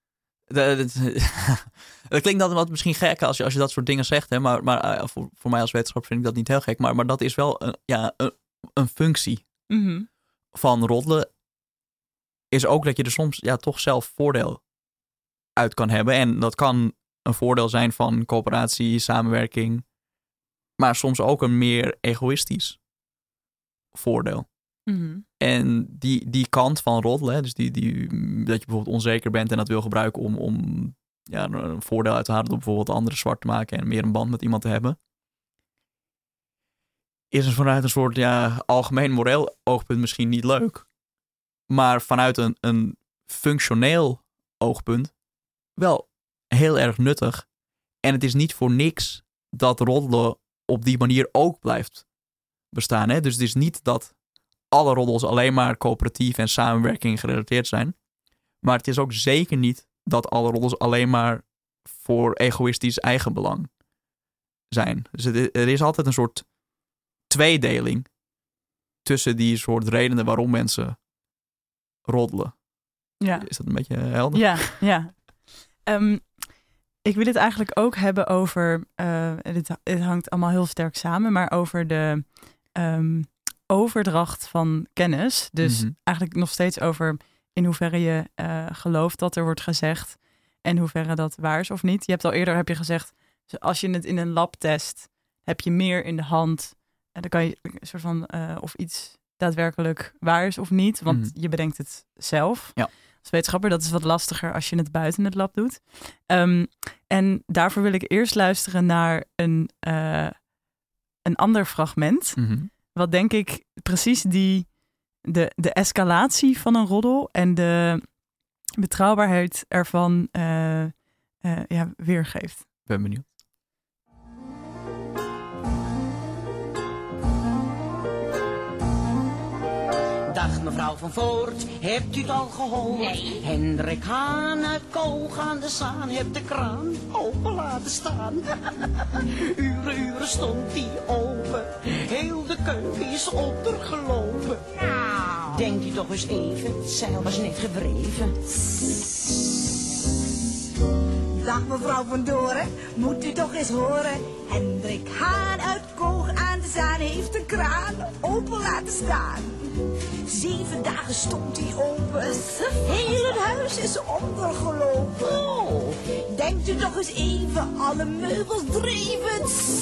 Dat klinkt dan wat misschien gek als je dat soort dingen zegt. Hè? Maar voor mij als wetenschapper vind ik dat niet heel gek. Maar dat is wel een functie Mhm. van roddelen is ook dat je er soms toch zelf voordeel uit kan hebben. En dat kan een voordeel zijn van coöperatie, samenwerking, maar soms ook een meer egoïstisch voordeel. Mhm. En die kant van roddelen, dus dat je bijvoorbeeld onzeker bent en dat wil gebruiken om een voordeel uit te halen door bijvoorbeeld anderen zwart te maken en meer een band met iemand te hebben, is vanuit een soort algemeen moreel oogpunt misschien niet leuk. Maar vanuit een functioneel oogpunt wel heel erg nuttig. En het is niet voor niks dat roddelen op die manier ook blijft bestaan. Hè? Dus het is niet dat alle roddels alleen maar coöperatief en samenwerking gerelateerd zijn. Maar het is ook zeker niet dat alle roddels alleen maar voor egoïstisch eigenbelang zijn. Dus er is altijd een soort tweedeling tussen die soort redenen waarom mensen roddelen. Ja. Is dat een beetje helder? Ja. Ik wil het eigenlijk ook hebben over, dit hangt allemaal heel sterk samen, maar over de overdracht van kennis. Dus eigenlijk nog steeds over in hoeverre je gelooft dat er wordt gezegd en hoeverre dat waar is of niet. Je hebt al eerder gezegd, als je het in een lab test, heb je meer in de hand. En dan kan je een soort van of iets daadwerkelijk waar is of niet, want je bedenkt het zelf. Ja. Als wetenschapper, dat is wat lastiger als je het buiten het lab doet. En daarvoor wil ik eerst luisteren naar een ander fragment. Wat denk ik precies de escalatie van een roddel en de betrouwbaarheid ervan weergeeft. Ben benieuwd. Dag mevrouw van Voort, hebt u het al gehoord? Nee. Hendrik Haan uit Koog aan de Zaan heeft de kraan open laten staan. Uren stond die open, heel de keuken is ondergelopen. Nou. Denkt u toch eens even, het zeil was net gewreven. Dag mevrouw van Doren, moet u toch eens horen. Hendrik Haan uit Koog aan de Zaan heeft de kraan open laten staan. 7 dagen stond hij open, heel het huis is ondergelopen. Oh, Denkt u toch eens even, alle meubels dreven.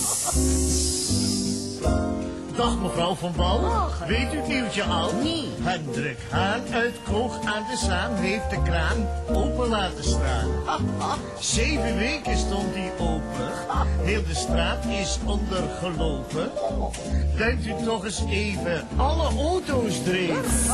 Dag mevrouw van Wal, weet u het nieuwtje al? Nee. Hendrik Haan uit Koog aan de Zaan heeft de kraan open laten staan. 7 weken stond hij open, heel de straat is ondergelopen. Denkt u toch eens even, alle auto's dreven.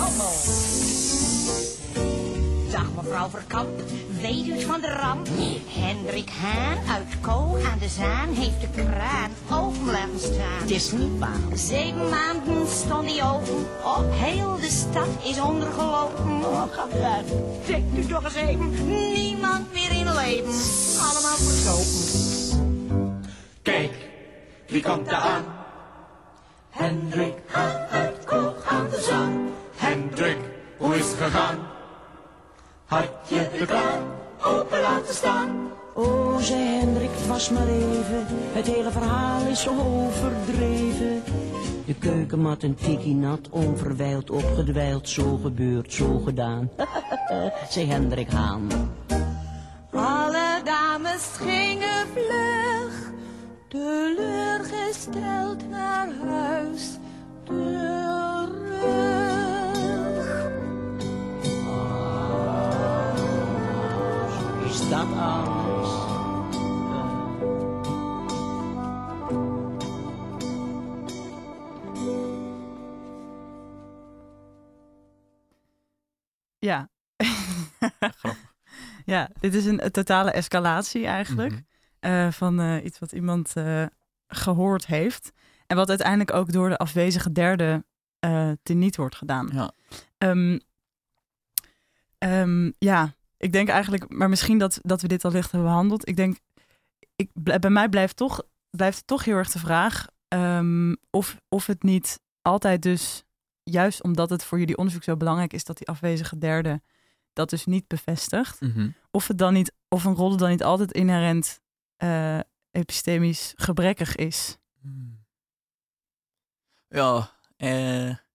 Dag mevrouw Verkamp, weet u het van de ramp? Hendrik Haan uit Koog aan de Zaan heeft de kraan open laten staan. Het is niet waar. 7 maanden stond hij open, heel de stad is ondergelopen. Gaat u uit. Denkt u toch eens even, niemand meer in leven. Allemaal verstopen. Kijk, wie komt daar aan? Hendrik Haan uit Koog aan de Zaan. Hendrik, hoe is het gegaan? Had je de kraan open laten staan? Oh, zei Hendrik, het was maar even. Het hele verhaal is zo overdreven. De keukenmat en tikkie nat, onverwijld, opgedwijld. Zo gebeurd, zo gedaan. Zei Hendrik Haan. Alle dames gingen vlug, teleurgesteld naar huis terug. Is dat alles? Ja. Ja, dit is een totale escalatie eigenlijk. Van iets wat iemand gehoord heeft. En wat uiteindelijk ook door de afwezige derde teniet wordt gedaan. Ja. Ja, ik denk eigenlijk, maar misschien dat we dit al licht hebben behandeld. Ik denk, bij mij blijft het toch heel erg de vraag of het niet altijd dus, juist omdat het voor jullie onderzoek zo belangrijk is dat die afwezige derde dat dus niet bevestigt. Of een roddel dan niet altijd inherent epistemisch gebrekkig is. Ja,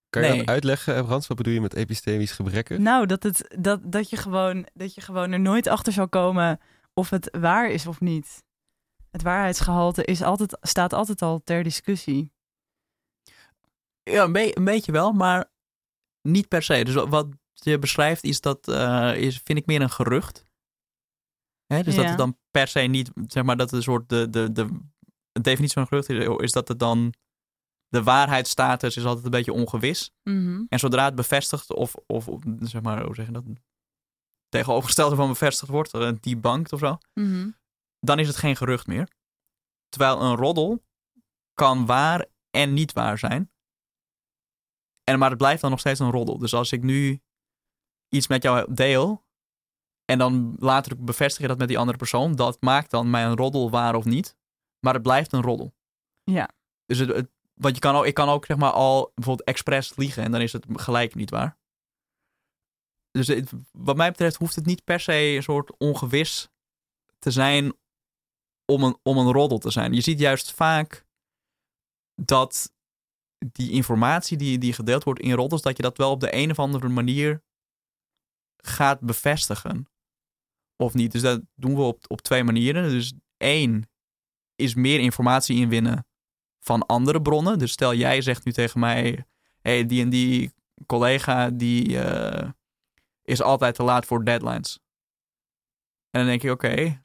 Kan je Nee. dat uitleggen, Frans? Wat bedoel je met epistemisch gebrekkig? Nou, dat je gewoon er nooit achter zal komen of het waar is of niet. Het waarheidsgehalte staat altijd al ter discussie. Ja, een beetje wel, maar niet per se. Dus wat je beschrijft vind ik meer een gerucht. Hè? Dus dat het dan per se niet, zeg maar, dat het een soort de definitie van een gerucht is dat het dan de waarheidsstatus is altijd een beetje ongewis. Mm-hmm. En zodra het bevestigd of zeg maar, hoe zeg je dat? Tegenovergestelde van bevestigd wordt, debunked of zo, Mm-hmm. dan is het geen gerucht meer. Terwijl een roddel kan waar en niet waar zijn. Maar het blijft dan nog steeds een roddel. Dus als ik nu iets met jou deel en dan later bevestig je dat met die andere persoon, dat maakt dan mijn roddel waar of niet. Maar het blijft een roddel. Ja. Dus want ik kan ook zeg maar al bijvoorbeeld expres liegen en dan is het gelijk niet waar. Dus wat mij betreft hoeft het niet per se een soort ongewis te zijn om een roddel te zijn. Je ziet juist vaak dat die informatie die gedeeld wordt in roddels, dat je dat wel op de een of andere manier gaat bevestigen. Of niet. Dus dat doen we op 2 manieren. Dus 1 is meer informatie inwinnen van andere bronnen. Dus stel jij zegt nu tegen mij, hey, die en die collega die is altijd te laat voor deadlines. En dan denk ik, oké,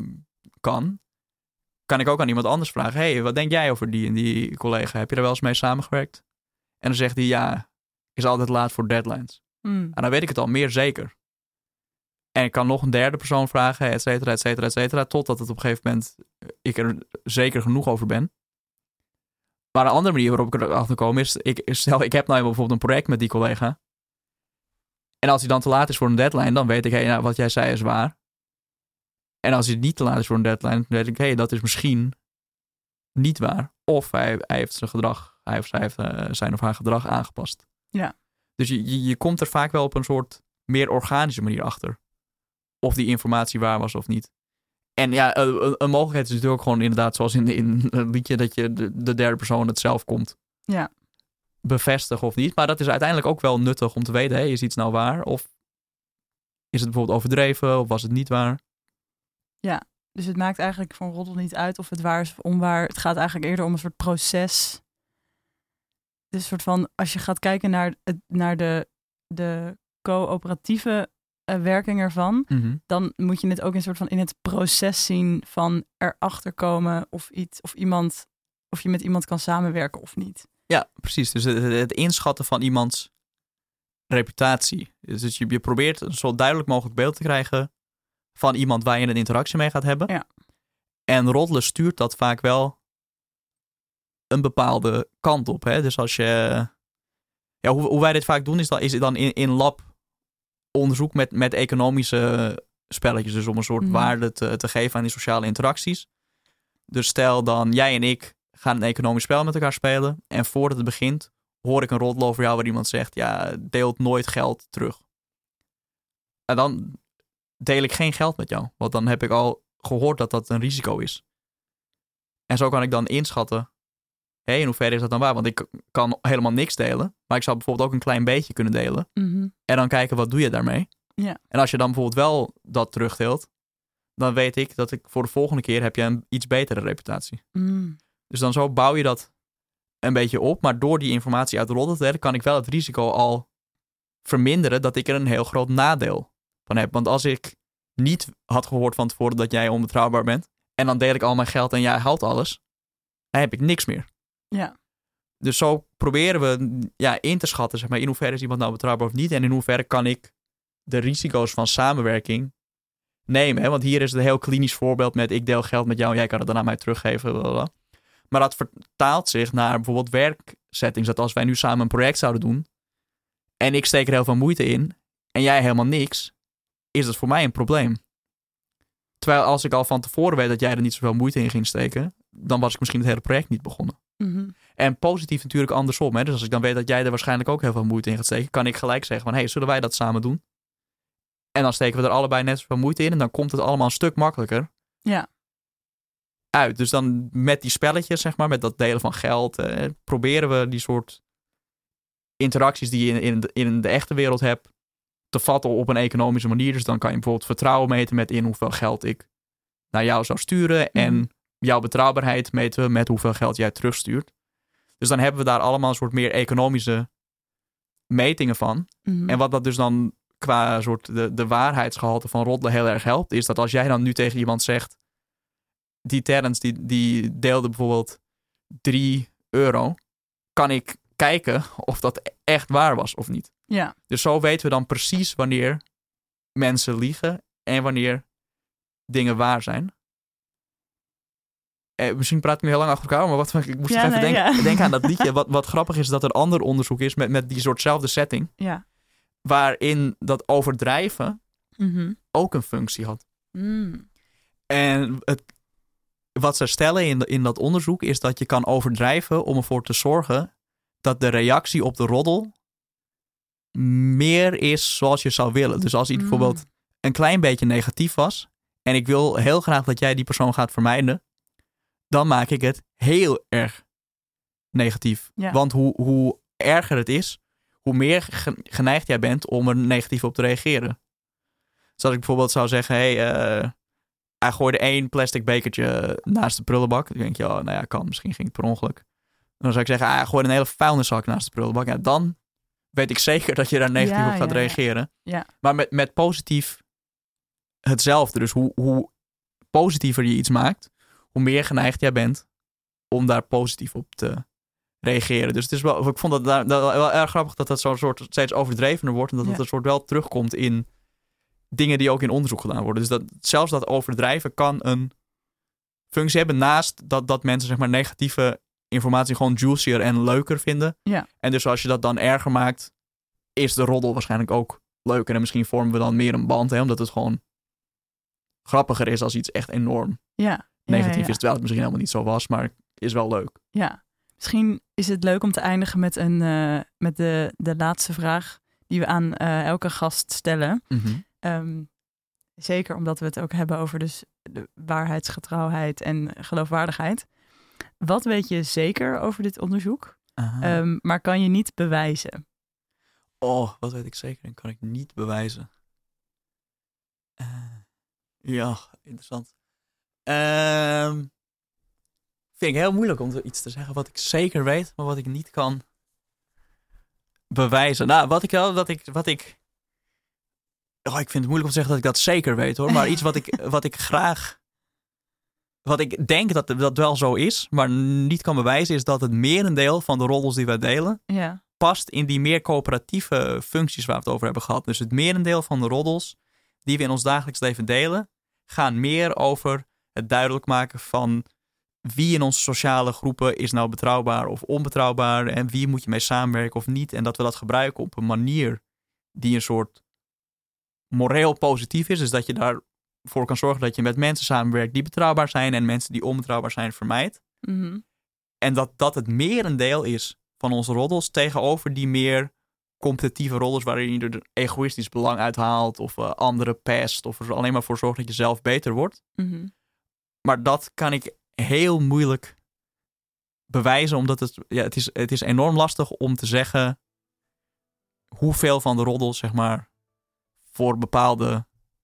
kan ik ook aan iemand anders vragen, hey, wat denk jij over die en die collega? Heb je er wel eens mee samengewerkt? En dan zegt hij, ja, is altijd laat voor deadlines. En dan weet ik het al meer zeker. En ik kan nog een derde persoon vragen, et cetera, et cetera, et cetera, totdat het op een gegeven moment ik er zeker genoeg over ben. Maar een andere manier waarop ik erachter kom is, ik heb nou bijvoorbeeld een project met die collega. En als hij dan te laat is voor een deadline, dan weet ik, hey, nou, wat jij zei is waar. En als hij niet te laat is voor een deadline, dan weet ik, hey, dat is misschien niet waar. Of hij heeft zijn gedrag, hij of zij heeft zijn of haar gedrag aangepast. Ja. Dus je komt er vaak wel op een soort meer organische manier achter. Of die informatie waar was of niet. En ja, een mogelijkheid is natuurlijk ook gewoon inderdaad, zoals in een liedje, dat je de derde persoon het zelf komt bevestigen of niet. Maar dat is uiteindelijk ook wel nuttig om te weten, hey, is iets nou waar? Of is het bijvoorbeeld overdreven? Of was het niet waar? Ja, dus het maakt eigenlijk van roddel niet uit of het waar is of onwaar. Het gaat eigenlijk eerder om een soort proces. Dus een soort van, als je gaat kijken naar de coöperatieve werking ervan, dan moet je het ook een soort van in het proces zien van erachter komen of je met iemand kan samenwerken of niet. Ja, precies. Dus het inschatten van iemands reputatie. Dus je probeert een zo duidelijk mogelijk beeld te krijgen van iemand waar je een interactie mee gaat hebben. Ja. En roddelen stuurt dat vaak wel een bepaalde kant op. Hè? Dus als je... Ja, hoe wij dit vaak doen is dan in lab onderzoek met economische spelletjes. Dus om een soort waarde te geven aan die sociale interacties. Dus stel dan, jij en ik gaan een economisch spel met elkaar spelen. En voordat het begint, hoor ik een roddel over jou waar iemand zegt, ja, deelt nooit geld terug. En dan deel ik geen geld met jou. Want dan heb ik al gehoord dat dat een risico is. En zo kan ik dan inschatten, in hoeverre is dat dan waar? Want ik kan helemaal niks delen. Maar ik zou bijvoorbeeld ook een klein beetje kunnen delen. Mm-hmm. En dan kijken, wat doe je daarmee? Ja. En als je dan bijvoorbeeld wel dat terugdeelt, dan weet ik dat ik voor de volgende keer heb je een iets betere reputatie. Dus dan zo bouw je dat een beetje op. Maar door die informatie uit de roddel te delen, kan ik wel het risico al verminderen dat ik er een heel groot nadeel van heb. Want als ik niet had gehoord van tevoren dat jij onbetrouwbaar bent, en dan deel ik al mijn geld en jij houdt alles, dan heb ik niks meer. Ja. Dus zo proberen we in te schatten, zeg maar, in hoeverre is iemand nou betrouwbaar of niet. En in hoeverre kan ik de risico's van samenwerking nemen. Hè? Want hier is het een heel klinisch voorbeeld met ik deel geld met jou en jij kan het dan aan mij teruggeven. Blablabla. Maar dat vertaalt zich naar bijvoorbeeld werksettings. Dat als wij nu samen een project zouden doen en ik steek er heel veel moeite in en jij helemaal niks, is dat voor mij een probleem. Terwijl als ik al van tevoren weet dat jij er niet zoveel moeite in ging steken, dan was ik misschien het hele project niet begonnen. Mm-hmm. En positief natuurlijk andersom. Hè? Dus als ik dan weet dat jij er waarschijnlijk ook heel veel moeite in gaat steken, kan ik gelijk zeggen van, hey, zullen wij dat samen doen? En dan steken we er allebei net zoveel moeite in en dan komt het allemaal een stuk makkelijker uit. Dus dan met die spelletjes, zeg maar, met dat delen van geld, proberen we die soort interacties die je in de echte wereld hebt te vatten op een economische manier. Dus dan kan je bijvoorbeeld vertrouwen meten met in hoeveel geld ik naar jou zou sturen. En jouw betrouwbaarheid meten we met hoeveel geld jij terugstuurt. Dus dan hebben we daar allemaal een soort meer economische metingen van. En wat dat dus dan qua soort de waarheidsgehalte van roddelen heel erg helpt, is dat als jij dan nu tegen iemand zegt, die Terrence die deelde bijvoorbeeld €3, kan ik kijken of dat echt waar was of niet. Ja. Dus zo weten we dan precies wanneer mensen liegen en wanneer dingen waar zijn. Misschien praat ik nu heel lang achter elkaar, maar ik moest even denken aan dat liedje. Wat grappig is dat er ander onderzoek is met die soortzelfde setting. Ja. Waarin dat overdrijven ook een functie had. En wat ze stellen in dat onderzoek is dat je kan overdrijven om ervoor te zorgen dat de reactie op de roddel meer is zoals je zou willen. Dus als iets bijvoorbeeld een klein beetje negatief was en ik wil heel graag dat jij die persoon gaat vermijden, dan maak ik het heel erg negatief. Ja. Want hoe erger het is, hoe meer geneigd jij bent om er negatief op te reageren. Dus als ik bijvoorbeeld zou zeggen, hij gooide 1 plastic bekertje naast de prullenbak. Dan denk je, kan, misschien ging het per ongeluk. Dan zou ik zeggen, hij gooide een hele vuilniszak naast de prullenbak. Ja, dan weet ik zeker dat je daar negatief op gaat reageren. Ja. Maar met positief hetzelfde. Dus hoe positiever je iets maakt, hoe meer geneigd jij bent om daar positief op te reageren. Dus het is wel, ik vond dat wel erg grappig dat dat zo'n soort steeds overdrevener wordt. En dat het een soort wel terugkomt in dingen die ook in onderzoek gedaan worden. Dus zelfs dat overdrijven kan een functie hebben naast dat mensen zeg maar negatieve informatie gewoon juicier en leuker vinden. Ja. En dus als je dat dan erger maakt, is de roddel waarschijnlijk ook leuker. En misschien vormen we dan meer een band, omdat het gewoon grappiger is als iets echt enorm negatief is. Terwijl het misschien helemaal niet zo was, maar is wel leuk. Ja, misschien is het leuk om te eindigen met de laatste vraag die we aan elke gast stellen. Zeker omdat we het ook hebben over dus de waarheidsgetrouwheid en geloofwaardigheid. Wat weet je zeker over dit onderzoek, maar kan je niet bewijzen? Oh, wat weet ik zeker en kan ik niet bewijzen? Ja, interessant. Vind ik heel moeilijk om iets te zeggen wat ik zeker weet, maar wat ik niet kan bewijzen. Nou, ik vind het moeilijk om te zeggen dat ik dat zeker weet, hoor. Maar iets wat ik denk dat wel zo is, maar niet kan bewijzen, is dat het merendeel van de roddels die wij delen past in die meer coöperatieve functies waar we het over hebben gehad. Dus het merendeel van de roddels die we in ons dagelijks leven delen, gaan meer over het duidelijk maken van wie in onze sociale groepen is nou betrouwbaar of onbetrouwbaar en wie moet je mee samenwerken of niet. En dat we dat gebruiken op een manier die een soort moreel positief is. Dus dat je daarvoor kan zorgen dat je met mensen samenwerkt die betrouwbaar zijn en mensen die onbetrouwbaar zijn vermijdt. En dat het merendeel is van onze roddels tegenover die meer competitieve roddels waarin je er egoïstisch belang uit haalt of anderen pest of er alleen maar voor zorgt dat je zelf beter wordt. Maar dat kan ik heel moeilijk bewijzen, omdat het is enorm lastig om te zeggen hoeveel van de roddels zeg maar voor bepaalde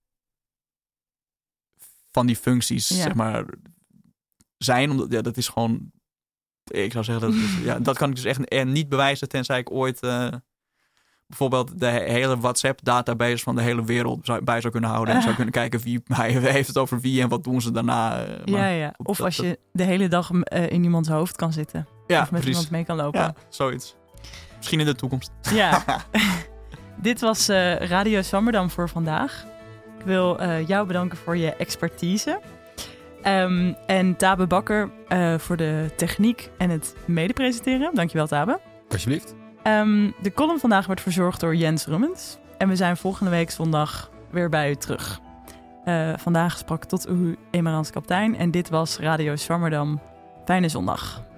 van die functies zeg maar zijn. Omdat dat is gewoon, ik zou zeggen dat kan ik dus echt niet bewijzen tenzij ik ooit bijvoorbeeld de hele WhatsApp-database van de hele wereld bij zou kunnen houden. En zou kunnen kijken wie heeft het over wie en wat doen ze daarna. Of als je de hele dag in iemands hoofd kan zitten. Ja, of met iemand mee kan lopen. Ja, zoiets. Misschien in de toekomst. Ja. Dit was Radio Swammerdam voor vandaag. Ik wil jou bedanken voor je expertise. En Tabe Bakker voor de techniek en het medepresenteren. Dankjewel, Tabe. Alsjeblieft. De column vandaag wordt verzorgd door Jens Rummens. En we zijn volgende week zondag weer bij u terug. Vandaag sprak tot u Emerans Kaptein. En dit was Radio Swammerdam. Fijne zondag.